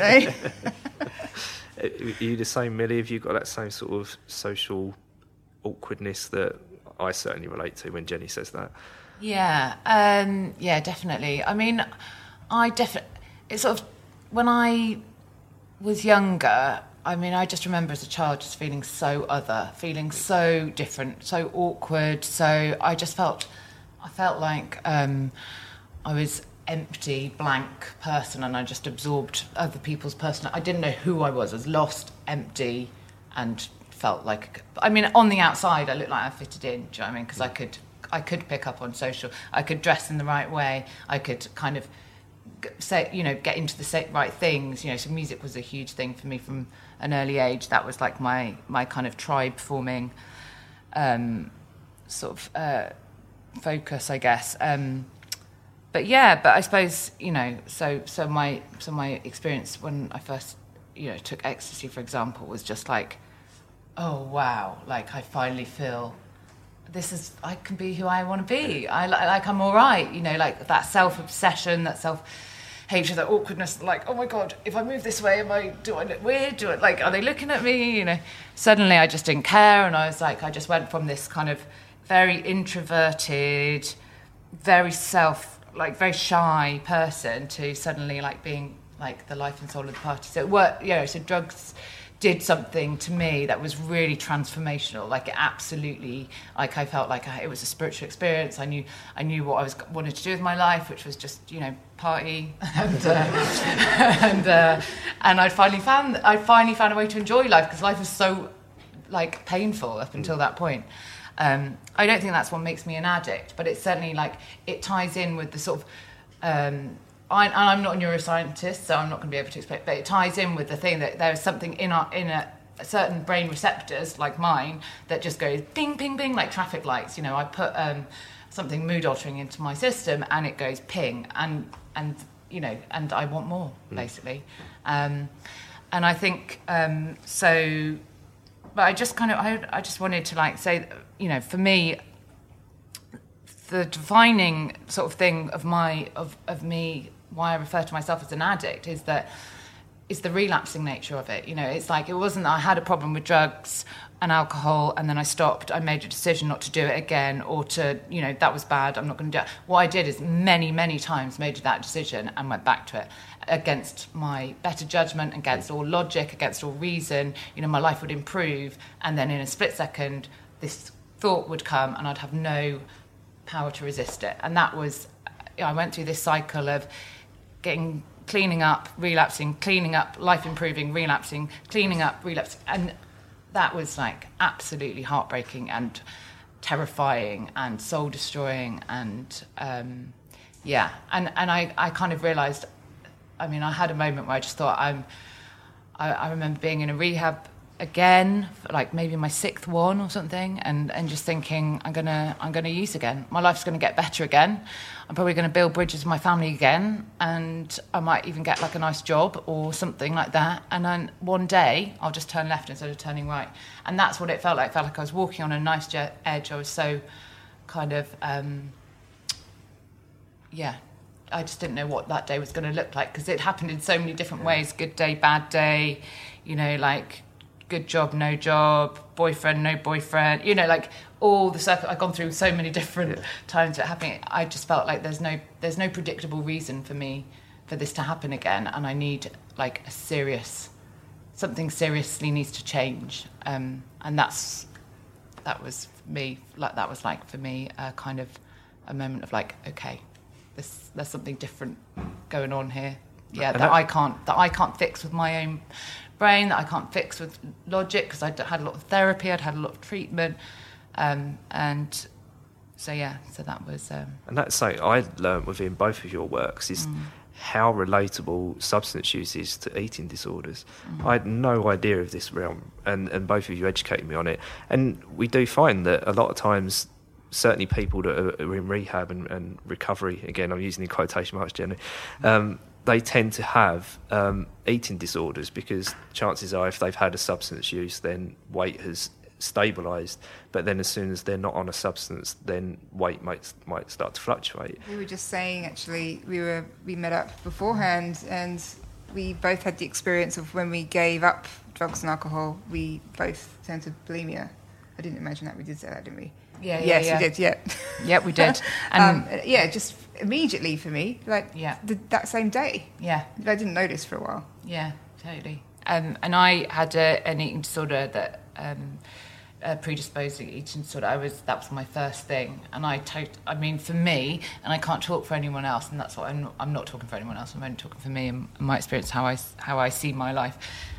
D: you the same, Millie? Have you got that same sort of social awkwardness that I certainly relate to when Jenny says that?
F: Yeah, definitely. I mean, it's sort of, when I was younger, I mean, I just remember as a child just feeling so other, feeling so different, so awkward. So I felt like I was empty, blank person, and I just absorbed other people's personality. I didn't know who I was lost, empty, and felt like, I mean, on the outside, I looked like I fitted in, do you know what I mean? Because I could pick up on social, I could dress in the right way, I could kind of say, get into the right things, so music was a huge thing for me from an early age. That was like my kind of tribe forming focus, I guess. But I suppose, so my experience when I first, took ecstasy, for example, was just like, oh wow, like I finally feel I can be who I want to be. I'm all right, like that self-obsession, that self-hatred, that awkwardness, like, oh my God, if I move this way, do I look weird? Are they looking at me? Suddenly I just didn't care, and I was like, I just went from this kind of very introverted, very shy person to suddenly like being like the life and soul of the party. So it worked, so drugs did something to me that was really transformational. Like it absolutely, like I felt like it was a spiritual experience. I knew what I wanted to do with my life, which was just party, and I finally found a way to enjoy life, because life was so like painful up until that point. I don't think that's what makes me an addict, but it's certainly like it ties in with the sort of. I'm not a neuroscientist, so I'm not going to be able to explain, but it ties in with the thing that there is something in a certain brain receptors, like mine, that just goes ping, ping, ping, like traffic lights. I put something mood altering into my system, and it goes ping, and I want more, basically. I think so. But I just I just wanted to like say, you know, for me, the defining sort of thing of me, why I refer to myself as an addict, is the relapsing nature of it. You know, it's like, it wasn't that I had a problem with drugs and alcohol and then I stopped. I made a decision not to do it again, or to, you know, that was bad, I'm not going to do it. What I did is many times made that decision and went back to it against my better judgment, against all logic, against all reason. You know, my life would improve, and then in a split second this thought would come and I'd have no power to resist it. And that was, I went through this cycle of cleaning up, relapsing, cleaning up, life improving, relapsing, cleaning up, relapsing. And that was like absolutely heartbreaking and terrifying and soul destroying. And and I kind of realised, I mean, I had a moment where I just thought, I remember being in a rehab again, like maybe my 6th one or something, and just thinking, I'm gonna use again. My life's gonna get better again. I'm probably gonna build bridges with my family again, and I might even get like a nice job or something like that. And then one day I'll just turn left instead of turning right. And that's what it felt like. It felt like I was walking on a nice edge. I was so kind of I just didn't know what that day was going to look like, because it happened in so many different ways. Good day, bad day, you know, like good job, no job, boyfriend, no boyfriend, you know, like all the circle. I've gone through so many different times of it happening. I just felt like there's no predictable reason for me for this to happen again, and I need like something seriously needs to change. And that was me. Like that was like for me kind of a moment of like, okay, there's something different going on here. Yeah, that I can't fix with my own brain, that I can't fix with logic, because I'd had a lot of therapy, I'd had a lot of treatment, and so that was.
D: And that's something I learned within both of your works is how relatable substance use is to eating disorders. I had no idea of this realm, and both of you educated me on it. And we do find that a lot of times, certainly people that are in rehab and recovery, again, I'm using in quotation marks, Jenny, they tend to have eating disorders, because chances are if they've had a substance use, then weight has stabilised. But then as soon as they're not on a substance, then weight might start to fluctuate.
C: We were just saying, actually, we met up beforehand, and we both had the experience of when we gave up drugs and alcohol, we both turned to bulimia. I didn't imagine that. We did say that, didn't we? Yes, we did, yeah.
F: Yeah, we did. And
C: just immediately for me, like that same day. Yeah. I didn't notice for a while.
F: Yeah, totally. And I had an eating disorder that, a predisposing eating disorder. That was my first thing. And I mean, for me, and I can't talk for anyone else, and that's what I'm not talking for anyone else, I'm only talking for me and my experience, how I see my life.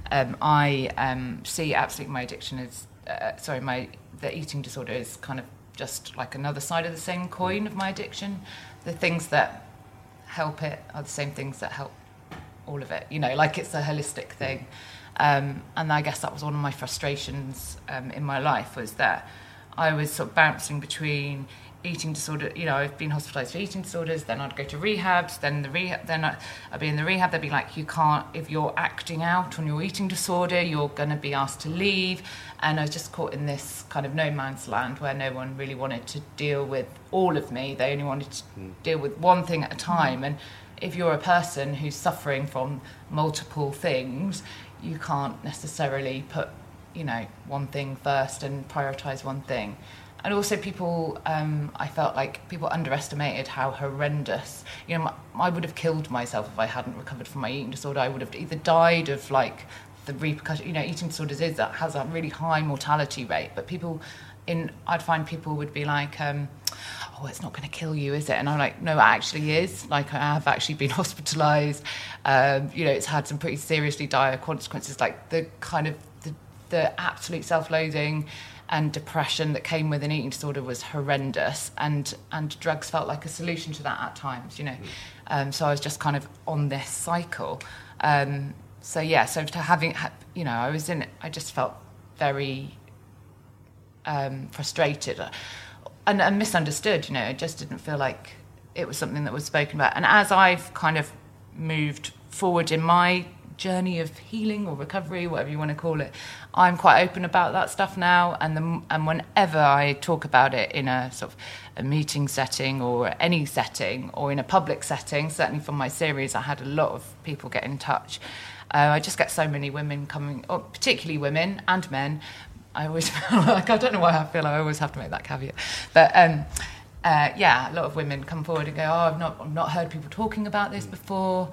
F: I see absolutely my addiction as, the eating disorder is kind of just like another side of the same coin of my addiction. The things that help it are the same things that help all of it, you know, like it's a holistic thing. And I guess that was one of my frustrations in my life, was that I was sort of bouncing between eating disorder, you know, I've been hospitalised for eating disorders, then I'd go to rehabs, then I'd be in the rehab, they'd be like, you can't, if you're acting out on your eating disorder, you're going to be asked to leave. And I was just caught in this kind of no man's land where no one really wanted to deal with all of me. They only wanted to deal with one thing at a time. And if you're a person who's suffering from multiple things, you can't necessarily put, you know, one thing first and prioritise one thing. And also people, I felt like people underestimated how horrendous, you know, I would have killed myself if I hadn't recovered from my eating disorder. I would have either died of like the repercussion, you know, eating disorders has a really high mortality rate, but I'd find people would be like, oh, it's not going to kill you, is it? And I'm like, no, it actually is. Like, I have actually been hospitalised. You know, it's had some pretty seriously dire consequences, like the kind of the absolute self-loathing and depression that came with an eating disorder was horrendous, and drugs felt like a solution to that at times, you know. So I was just kind of on this cycle. So to having, you know, I just felt very frustrated and misunderstood, you know. It just didn't feel like it was something that was spoken about. And as I've kind of moved forward in my journey of healing or recovery, whatever you want to call it, I'm quite open about that stuff now. And whenever I talk about it in a sort of a meeting setting or any setting or in a public setting, certainly from my series, I had a lot of people get in touch. I just get so many women coming, or particularly women and men. I always feel like, I don't know why I feel I always have to make that caveat. But yeah, a lot of women come forward and go, oh, I've not heard people talking about this before.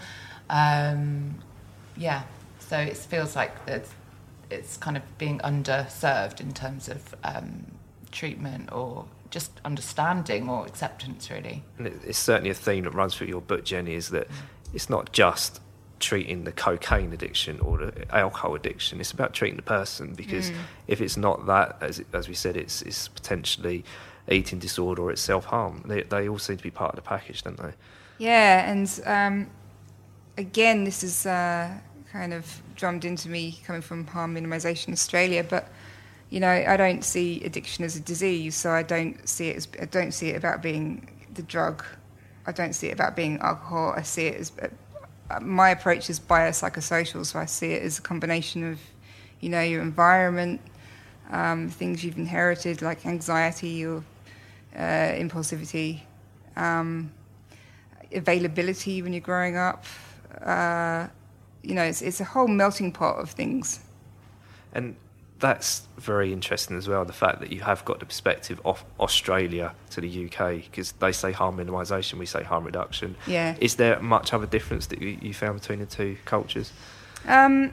F: Yeah, so it feels like it's kind of being underserved in terms of treatment or just understanding or acceptance, really. And
D: it's certainly a theme that runs through your book, Jenny, is that it's not just treating the cocaine addiction or the alcohol addiction. It's about treating the person, because if it's not that, as we said, it's potentially eating disorder or it's self-harm. They all seem to be part of the package, don't they?
C: Yeah, and again, this is kind of drummed into me coming from Harm Minimisation Australia, but you know, I don't see addiction as a disease, so I don't see it about being the drug. I don't see it about being alcohol. I see it as my approach is biopsychosocial, so I see it as a combination of, you know, your environment, things you've inherited like anxiety or impulsivity, availability when you're growing up. You know, it's a whole melting pot of things.
D: And that's very interesting as well, the fact that you have got the perspective of Australia to the UK, because they say harm minimisation, we say harm reduction.
C: Yeah.
D: Is there much other difference that you found between the two cultures?
C: I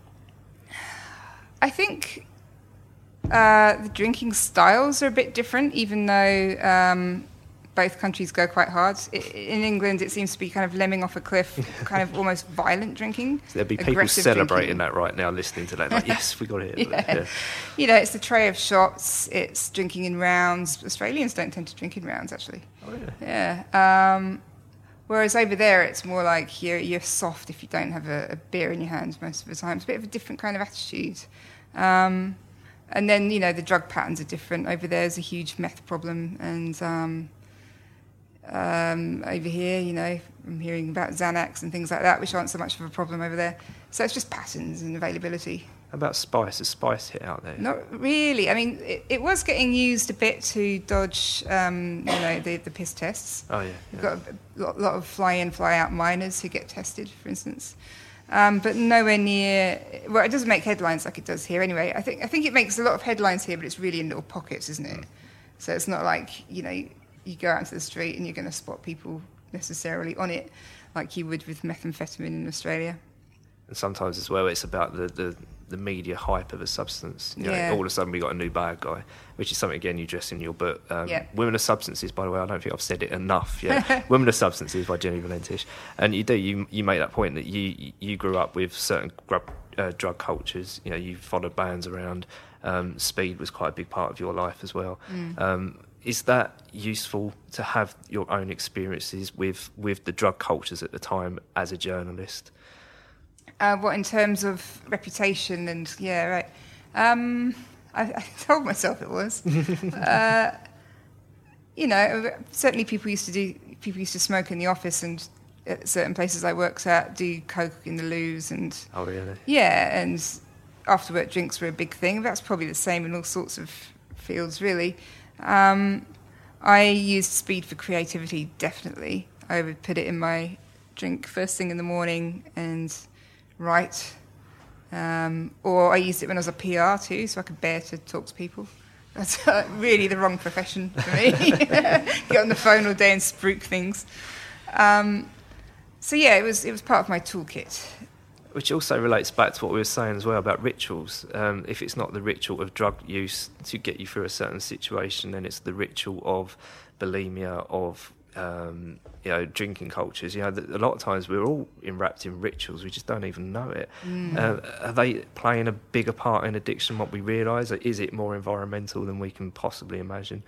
C: think the drinking styles are a bit different, even though both countries go quite hard. In England, it seems to be kind of lemming off a cliff, kind of almost violent drinking.
D: So there'll be people celebrating that right now, listening to that, like, yes, we got it.
C: Yeah. You know, it's the tray of shots, it's drinking in rounds. Australians don't tend to drink in rounds, actually.
D: Oh, yeah.
C: Yeah. Whereas over there, it's more like you're soft if you don't have a beer in your hands most of the time. It's a bit of a different kind of attitude. And then, you know, the drug patterns are different. Over there, there's a huge meth problem, and over here, you know, I'm hearing about Xanax and things like that, which aren't so much of a problem over there. So it's just patterns and availability.
D: How about spice? Has spice hit out there?
C: Not really. I mean, it was getting used a bit to dodge, you know, the piss tests.
D: Oh, yeah.
C: You've got a lot of fly-in, fly-out minors who get tested, for instance. But nowhere near... Well, it doesn't make headlines like it does here anyway. I think it makes a lot of headlines here, but it's really in little pockets, isn't it? So it's not like, you know, you go out into the street and you're going to spot people necessarily on it like you would with methamphetamine in Australia.
D: And sometimes as well, it's about the media hype of a substance. You know, all of a sudden we got a new bad guy, which is something, again, you address in your book. Women of Substances, by the way, I don't think I've said it enough yet. Women of Substances by Jenny Valentish. And you make that point that you grew up with certain drug cultures. You know, you followed bands around. Speed was quite a big part of your life as well. Is that useful to have your own experiences with the drug cultures at the time as a journalist?
C: What, in terms of reputation and... Yeah, right. I told myself it was. You know, certainly people used to smoke in the office, and at certain places I worked at, do coke in the loos, and...
D: Oh, really?
C: Yeah, and after work drinks were a big thing. That's probably the same in all sorts of fields, really. I used speed for creativity, definitely. I would put it in my drink first thing in the morning and write. Or I used it when I was a PR too, so I could bear to talk to people. That's really the wrong profession for me. Get on the phone all day and spruik things. So yeah, it was part of my toolkit.
D: Which also relates back to what we were saying as well about rituals. If it's not the ritual of drug use to get you through a certain situation, then it's the ritual of bulimia, of you know, drinking cultures. You know, a lot of times we're all enwrapped in rituals. We just don't even know it. Are they playing a bigger part in addiction than what we realise? Or is it more environmental than we can possibly imagine?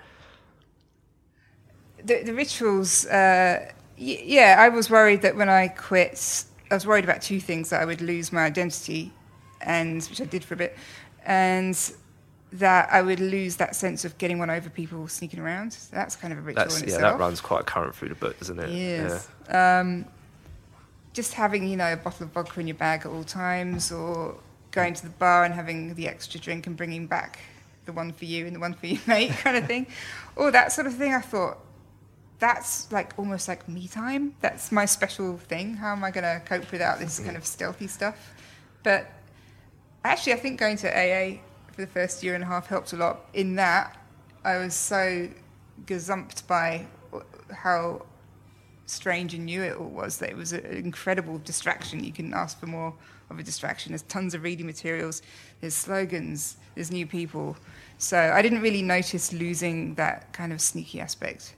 C: The rituals, yeah, I was worried that when I quit... I was worried about two things: that I would lose my identity, which I did for a bit, and that I would lose that sense of getting one over people sneaking around. So that's kind of a ritual in itself.
D: Yeah, that runs quite current through the book, doesn't it?
C: Yes.
D: Yeah.
C: just having, you know, a bottle of vodka in your bag at all times, or going to the bar and having the extra drink and bringing back the one for you and the one for your mate kind of thing. All that sort of thing, I thought, that's like almost like me time. That's my special thing. How am I going to cope without this kind of stealthy stuff? But actually, I think going to AA for the first year and a half helped a lot. In that, I was so gazumped by how strange and new it all was, that it was an incredible distraction. You couldn't ask for more of a distraction. There's tons of reading materials, there's slogans, there's new people. So I didn't really notice losing that kind of sneaky aspect.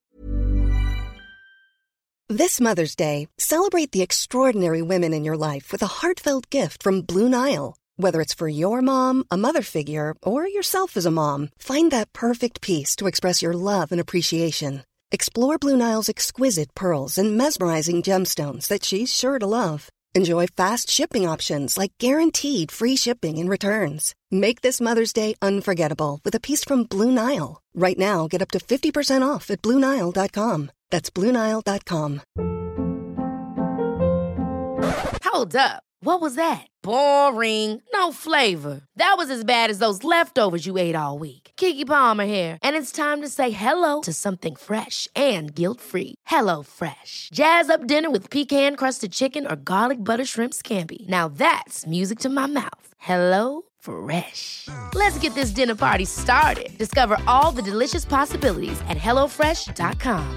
G: This Mother's Day, celebrate the extraordinary women in your life with a heartfelt gift from Blue Nile. Whether it's for your mom, a mother figure, or yourself as a mom, find that perfect piece to express your love and appreciation. Explore Blue Nile's exquisite pearls and mesmerizing gemstones that she's sure to love. Enjoy fast shipping options like guaranteed free shipping and returns. Make this Mother's Day unforgettable with a piece from Blue Nile. Right now, get up to 50% off at BlueNile.com. That's BlueNile.com.
A: Hold up. What was that? Boring. No flavor. That was as bad as those leftovers you ate all week. Keke Palmer here, and it's time to say hello to something fresh and guilt-free. HelloFresh. Jazz up dinner with pecan-crusted chicken or garlic butter shrimp scampi. Now that's music to my mouth. HelloFresh. Let's get this dinner party started. Discover all the delicious possibilities at HelloFresh.com.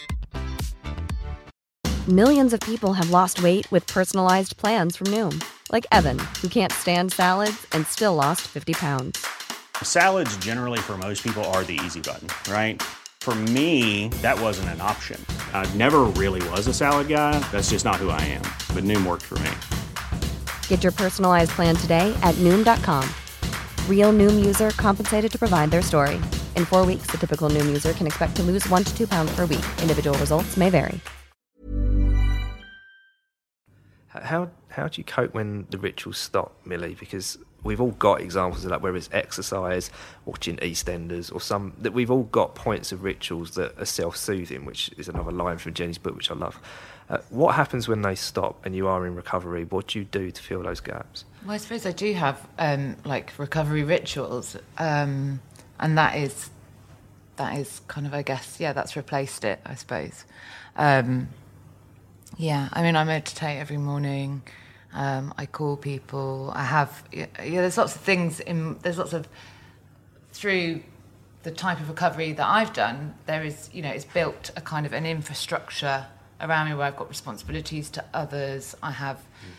H: Millions of people have lost weight with personalized plans from Noom. Like Evan, who can't stand salads and still lost 50 pounds.
I: Salads generally for most people are the easy button, right? For me, that wasn't an option. I never really was a salad guy. That's just not who I am. But Noom worked for me.
H: Get your personalized plan today at Noom.com. Real Noom user compensated to provide their story. In 4 weeks, the typical Noom user can expect to lose 1 to 2 pounds per week. Individual results may vary.
D: How do you cope when the rituals stop, Millie? Because we've all got examples of that, whether it's exercise, watching EastEnders, or some that we've all got points of rituals that are self-soothing, which is another line from Jenny's book, which I love. What happens when they stop and you are in recovery? What do you do to fill those gaps?
F: Well, I suppose I do have like recovery rituals, and that is kind of, I guess, yeah, that's replaced it, I suppose. Yeah, I mean, I meditate every morning. I call people. I have, there's lots of things through the type of recovery that I've done, there is, it's built a kind of an infrastructure around me where I've got responsibilities to others. I have,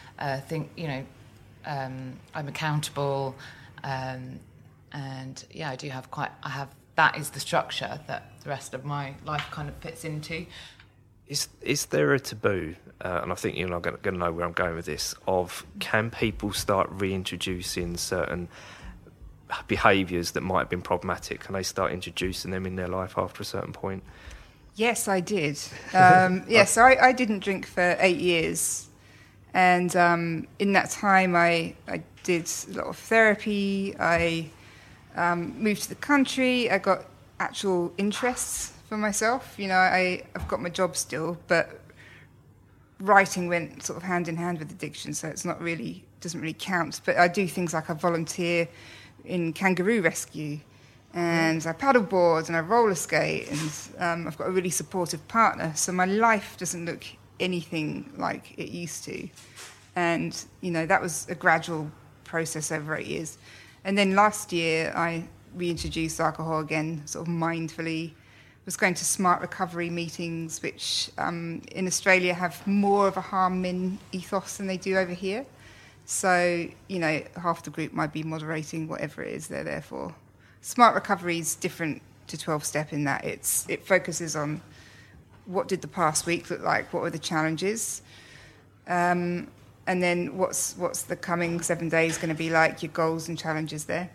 F: I'm accountable, and yeah, that is the structure that the rest of my life kind of fits into.
D: Is there a taboo, and I think you're not going to know where I'm going with this, of can people start reintroducing certain behaviours that might have been problematic? Can they start introducing them in their life after a certain point?
C: Yes, I did. So I didn't drink for 8 years. And in that time, I did a lot of therapy. I moved to the country. I got actual interests for myself. I've got my job still, but writing went sort of hand in hand with addiction, so doesn't really count. But I do things like I volunteer in kangaroo rescue, and I paddleboard and I roller skate, and I've got a really supportive partner. So my life doesn't look anything like it used to, and that was a gradual process over 8 years. And then last year I reintroduced alcohol again, sort of mindfully. Was going to smart recovery meetings, which in Australia have more of a harm-min ethos than they do over here. So, half the group might be moderating whatever it is they're there for. Smart recovery is different to 12-step in that it focuses on what did the past week look like, what were the challenges, and then what's the coming 7 days going to be like, your goals and challenges there.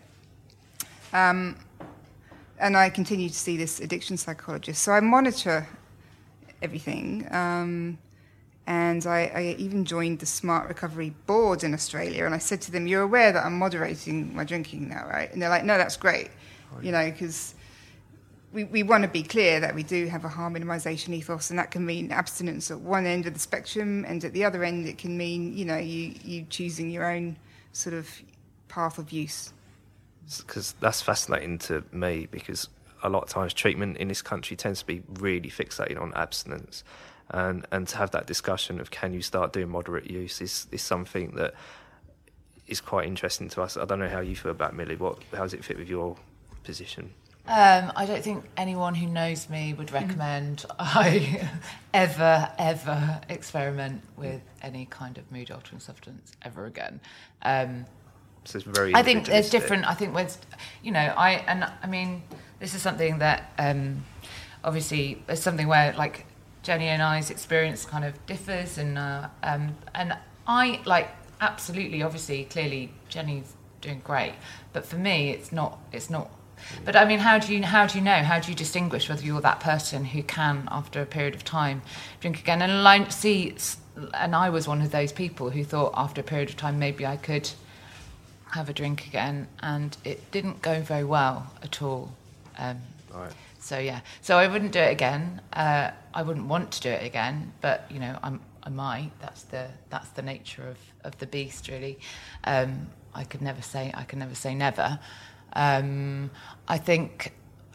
C: And I continue to see this addiction psychologist. So I monitor everything. And I even joined the Smart Recovery Board in Australia. And I said to them, you're aware that I'm moderating my drinking now, right? And they're like, no, that's great. Because we want to be clear that we do have a harm minimisation ethos, and that can mean abstinence at one end of the spectrum, and at the other end it can mean, you choosing your own sort of path of use.
D: Because that's fascinating to me, because a lot of times treatment in this country tends to be really fixated on abstinence, and to have that discussion of can you start doing moderate use is something that is quite interesting to us. I don't know how you feel about Millie. How does it fit with your position?
F: I don't think anyone who knows me would recommend I ever experiment with any kind of mood-altering substance ever again.
D: So it's very.
F: I think there's different. I think with, I mean, this is something that obviously is something where like Jenny and I's experience kind of differs, and I like absolutely, obviously, clearly Jenny's doing great, but for me, it's not. But I mean, how do you know? How do you distinguish whether you're that person who can, after a period of time, drink again? And I was one of those people who thought after a period of time maybe I could have a drink again, and it didn't go very well at all.
D: Right.
F: So yeah, so I wouldn't do it again. I wouldn't want to do it again, but I might. That's the nature of the beast, really. I could never say never. I think,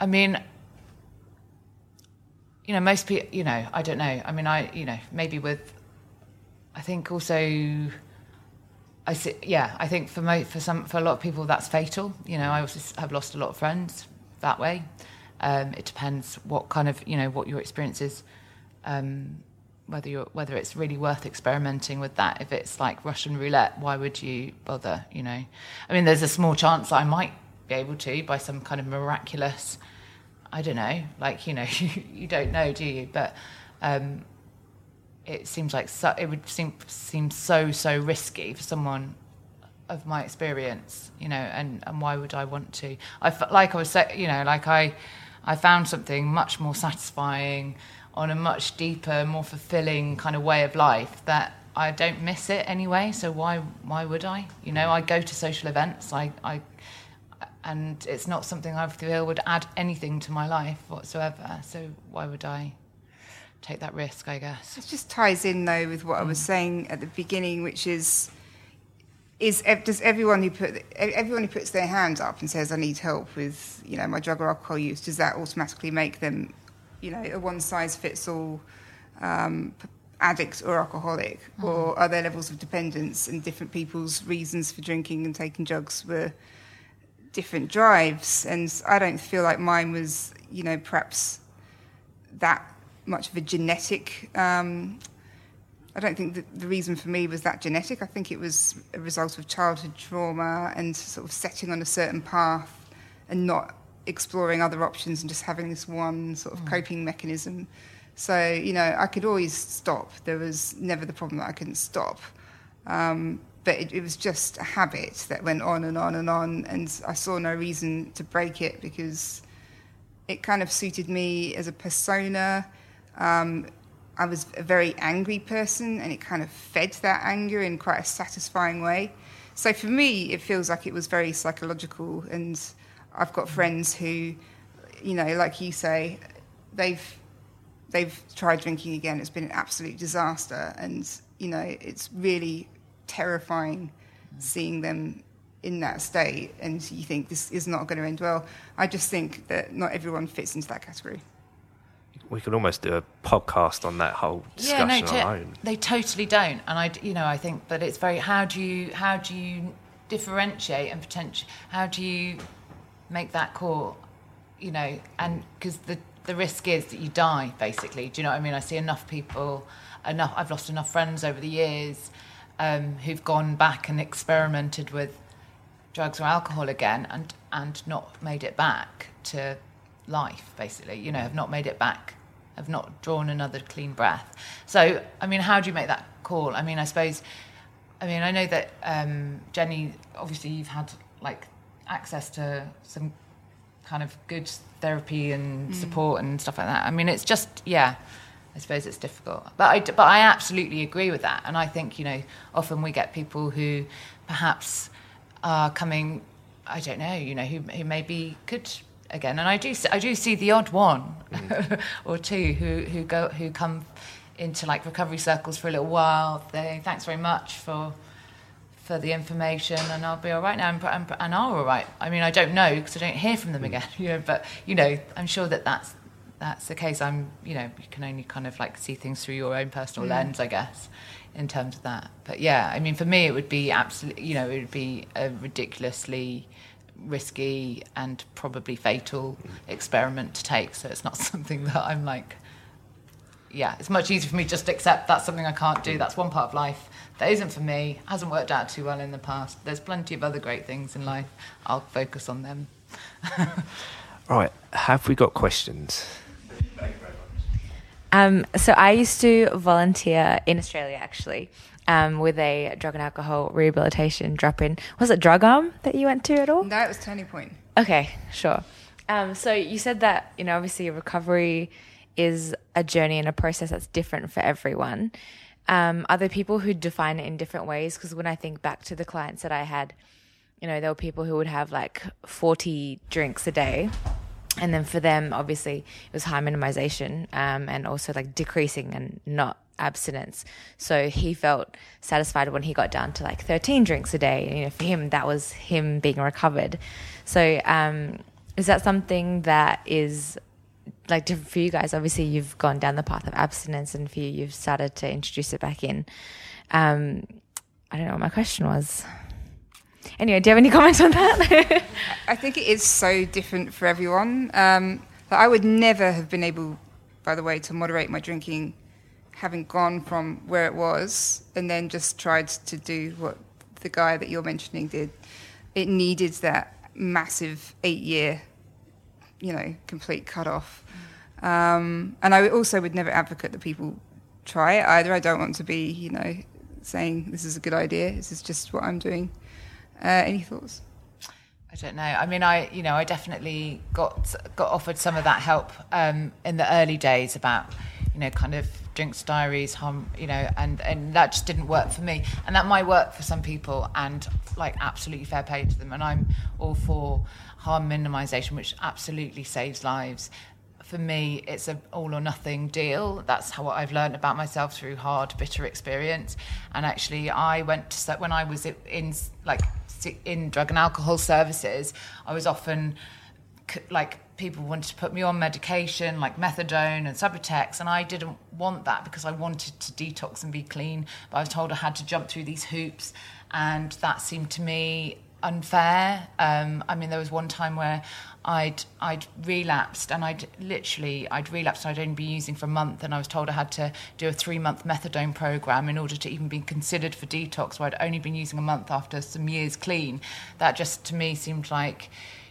F: most people, I don't know. I mean, maybe with, I think also, I think for a lot of people that's fatal. I also have lost a lot of friends that way. It depends what kind of, what your experience is, whether it's really worth experimenting with that. If it's like Russian roulette, why would you bother? I mean, there's a small chance that I might be able to by some kind of miraculous, I don't know, like you don't know, do you? But it seems like it would seem so risky for someone of my experience, and why would I want to? I found something much more satisfying on a much deeper, more fulfilling kind of way of life that I don't miss it anyway. So why would I? I go to social events. And it's not something I feel would add anything to my life whatsoever. So why would I take that risk, I guess?
C: It just ties in, though, with what I was saying at the beginning, which is does everyone who puts their hand up and says, I need help with, my drug or alcohol use, does that automatically make them, a one-size-fits-all addict or alcoholic? Mm-hmm. Or are there levels of dependence, and different people's reasons for drinking and taking drugs were different drives? And I don't feel like mine was, perhaps that much of a genetic. I don't think that the reason for me was that genetic. I think it was a result of childhood trauma and sort of setting on a certain path and not exploring other options and just having this one sort of coping mechanism. So, I could always stop. There was never the problem that I couldn't stop. But it was just a habit that went on and on and on, and I saw no reason to break it because it kind of suited me as a persona. I was a very angry person, and it kind of fed that anger in quite a satisfying way. So for me, it feels like it was very psychological, and I've got friends who, like you say, they've tried drinking again. It's been an absolute disaster, and, it's really terrifying seeing them in that state, and you think this is not going to end well. I just think that not everyone fits into that category.
D: We could almost do a podcast on that whole discussion alone.
F: They totally don't, and I think, but it's very. How do you differentiate and how do you make that call? And because the risk is that you die, basically. Do you know what I mean? I see enough people, I've lost enough friends over the years who've gone back and experimented with drugs or alcohol again and not made it back to life, basically. Have not made it back, have not drawn another clean breath. So, I mean, how do you make that call? I mean, I suppose, I know that Jenny, obviously you've had access to some kind of good therapy and support and stuff like that. I mean, it's just, I suppose it's difficult. But I absolutely agree with that. And I think, often we get people who perhaps are coming, I don't know, who maybe could again. And I do see the odd one or two who come into like recovery circles for a little while. They thanks very much for the information, and I'll be all right now, and are all right. I mean, I don't know because I don't hear from them again. But I'm sure that's the case. You can only kind of like see things through your own personal lens, I guess, in terms of that. But yeah, I mean, for me, it would be absolutely, it would be a ridiculously risky and probably fatal experiment to take. So it's not something that I'm like, it's much easier for me just to accept that's something I can't do. That's one part of life that isn't for me, hasn't worked out too well in the past. There's plenty of other great things in life. I'll focus on them.
D: Right, have we got questions?
J: So I used to volunteer in Australia, actually, with a drug and alcohol rehabilitation drop-in. Was it Drug Arm that you went to at all?
C: No, it was Turning Point.
J: Okay, sure. So you said that, obviously recovery is a journey and a process that's different for everyone. Are there people who define it in different ways? Because when I think back to the clients that I had, there were people who would have like 40 drinks a day. And then for them, obviously, it was harm minimization and also like decreasing and not abstinence. So he felt satisfied when he got down to like 13 drinks a day. For him, that was him being recovered. So is that something that is like different for you guys? Obviously, you've gone down the path of abstinence, and for you, you've started to introduce it back in. I don't know what my question was. Anyway, do you have any comments on that?
C: I think it is so different for everyone. I would never have been able, by the way, to moderate my drinking, having gone from where it was and then just tried to do what the guy that you're mentioning did. It needed that massive 8-year, complete cut-off. And I also would never advocate that people try it either. I don't want to be, saying this is a good idea. This is just what I'm doing. Any thoughts?
F: I don't know. I mean, I definitely got offered some of that help in the early days about, kind of drinks diaries, and that just didn't work for me. And that might work for some people, and like absolutely fair play to them. And I'm all for harm minimization, which absolutely saves lives. For me, it's an all or nothing deal. That's what I've learned about myself through hard, bitter experience. And actually, I went to, when I was in drug and alcohol services, I was often people wanted to put me on medication like methadone and Subutex, and I didn't want that because I wanted to detox and be clean. But I was told I had to jump through these hoops, and that seemed to me unfair. There was one time where I'd relapsed, and I'd relapsed. I'd only been using for a month, and I was told I had to do a 3-month methadone program in order to even be considered for detox, where I'd only been using a month after some years clean. That just to me seemed like,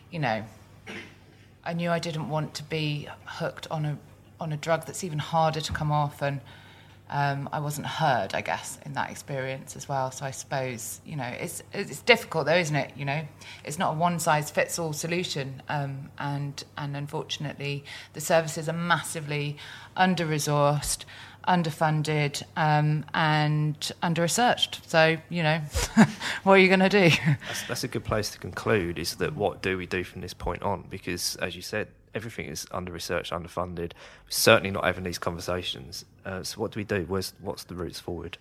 F: I knew I didn't want to be hooked on a drug that's even harder to come off, and I wasn't heard, I guess, in that experience as well. So I suppose, it's difficult though, isn't it? It's not a one-size-fits-all solution. And unfortunately, the services are massively under-resourced, underfunded, and under-researched. So, what are you going to do?
D: That's a good place to conclude, is that what do we do from this point on? Because, as you said, everything is under-researched, underfunded. We're certainly not having these conversations. So what do we do? What's the routes forward?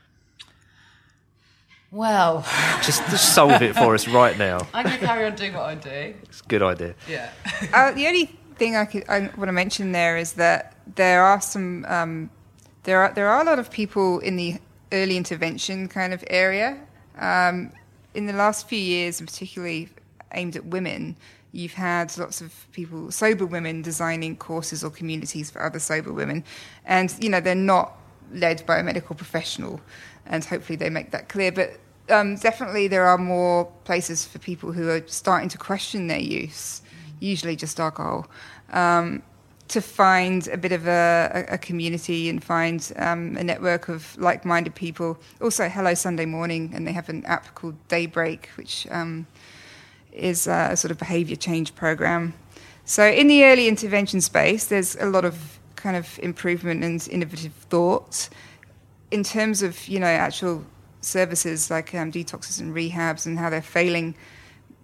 F: Well...
D: just solve it for us right now.
F: I'm going to carry on doing what I'm doing.
D: It's a good idea.
F: Yeah.
C: The only thing I want to mention there is that there are some... there are a lot of people in the early intervention kind of area. In the last few years, and particularly aimed at women, you've had lots of people, sober women, designing courses or communities for other sober women. And, they're not led by a medical professional, and hopefully they make that clear. But definitely there are more places for people who are starting to question their use, usually just alcohol, to find a bit of a community and find a network of like-minded people. Also, Hello Sunday Morning, and they have an app called Daybreak, which... is a sort of behaviour change program. So in the early intervention space, there's a lot of kind of improvement and innovative thought. In terms of, actual services like detoxes and rehabs and how they're failing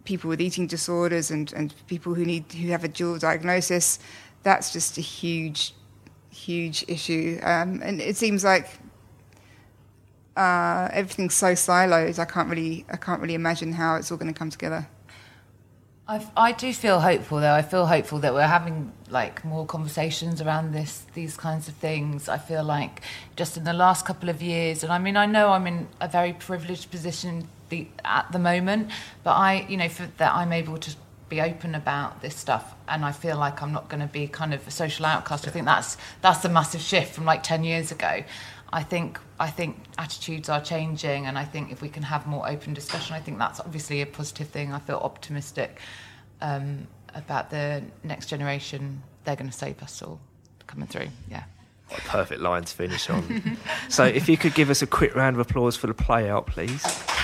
C: people with eating disorders and people who have a dual diagnosis. That's just a huge issue. And it seems like everything's so siloed. I can't really imagine how it's all going to come together.
F: I do feel hopeful, though. I feel hopeful that we're having like more conversations around these kinds of things. I feel like just in the last couple of years, and I mean, I know I'm in a very privileged position at the moment, but I'm able to be open about this stuff, and I feel like I'm not going to be kind of a social outcast. I think that's a massive shift from like 10 years ago. I think attitudes are changing, and I think if we can have more open discussion, I think that's obviously a positive thing. I feel optimistic about the next generation. They're going to save us all coming through. Yeah.
D: What a perfect line to finish on. So if you could give us a quick round of applause for the play out, please.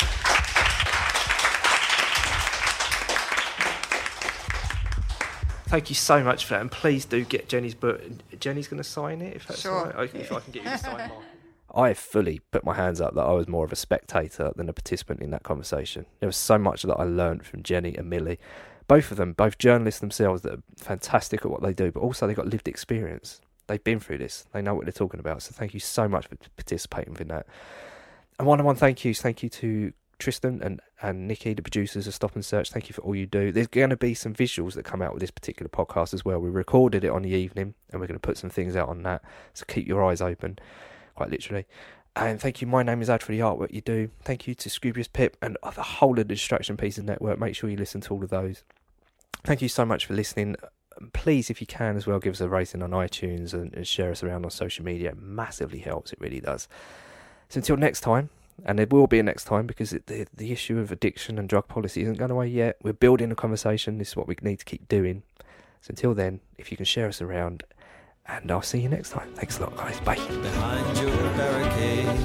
D: Thank you so much for that, and please do get Jenny's book. Jenny's going to sign it, if that's
C: sure.
D: All right. If I can get you to sign mine. I fully put my hands up that I was more of a spectator than a participant in that conversation. There was so much that I learned from Jenny and Millie. Both of them, both journalists themselves that are fantastic at what they do, but also they've got lived experience. They've been through this. They know what they're talking about. So thank you so much for participating in that. And one-on-one thank you to Tristan and Nikki, the producers of Stop and Search. Thank you for all you do. There's going to be some visuals that come out with this particular podcast as well. We recorded it on the evening, and we're going to put some things out on that. So keep your eyes open, quite literally. And thank you. My name is Ad for the artwork you do. Thank you to Scroobius Pip and the whole of the Distraction Pieces Network. Make sure you listen to all of those. Thank you so much for listening. Please, if you can as well, give us a rating on iTunes and share us around on social media. It massively helps. It really does. So until next time, and there will be a next time, because the issue of addiction and drug policy isn't going away yet. We're building a conversation. This is what we need to keep doing. So until then, if you can share us around, and I'll see you next time. Thanks a lot, guys. Bye.
E: Behind your barricades.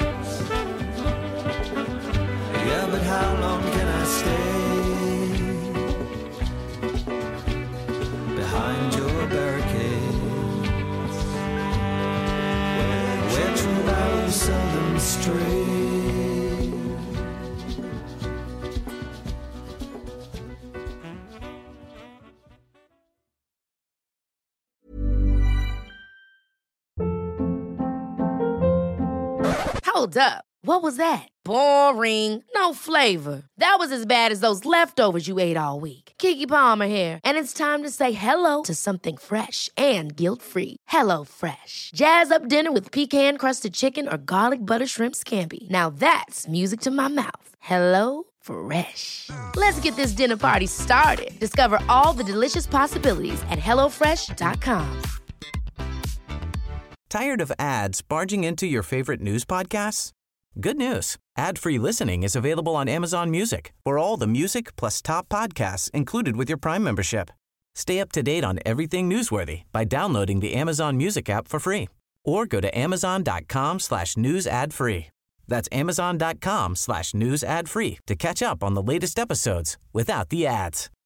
E: Yeah, but how long can I stay? Behind your barricades, where true arrows seldom stray.
A: Hold up. What was that? Boring. No flavor. That was as bad as those leftovers you ate all week. Keke Palmer here, and it's time to say hello to something fresh and guilt-free. Hello Fresh. Jazz up dinner with pecan-crusted chicken or garlic butter shrimp scampi. Now that's music to my mouth. Hello Fresh. Let's get this dinner party started. Discover all the delicious possibilities at HelloFresh.com.
B: Tired of ads barging into your favorite news podcasts? Good news. Ad-free listening is available on Amazon Music for all the music plus top podcasts included with your Prime membership. Stay up to date on everything newsworthy by downloading the Amazon Music app for free, or go to amazon.com/news ad free. That's amazon.com/news ad free to catch up on the latest episodes without the ads.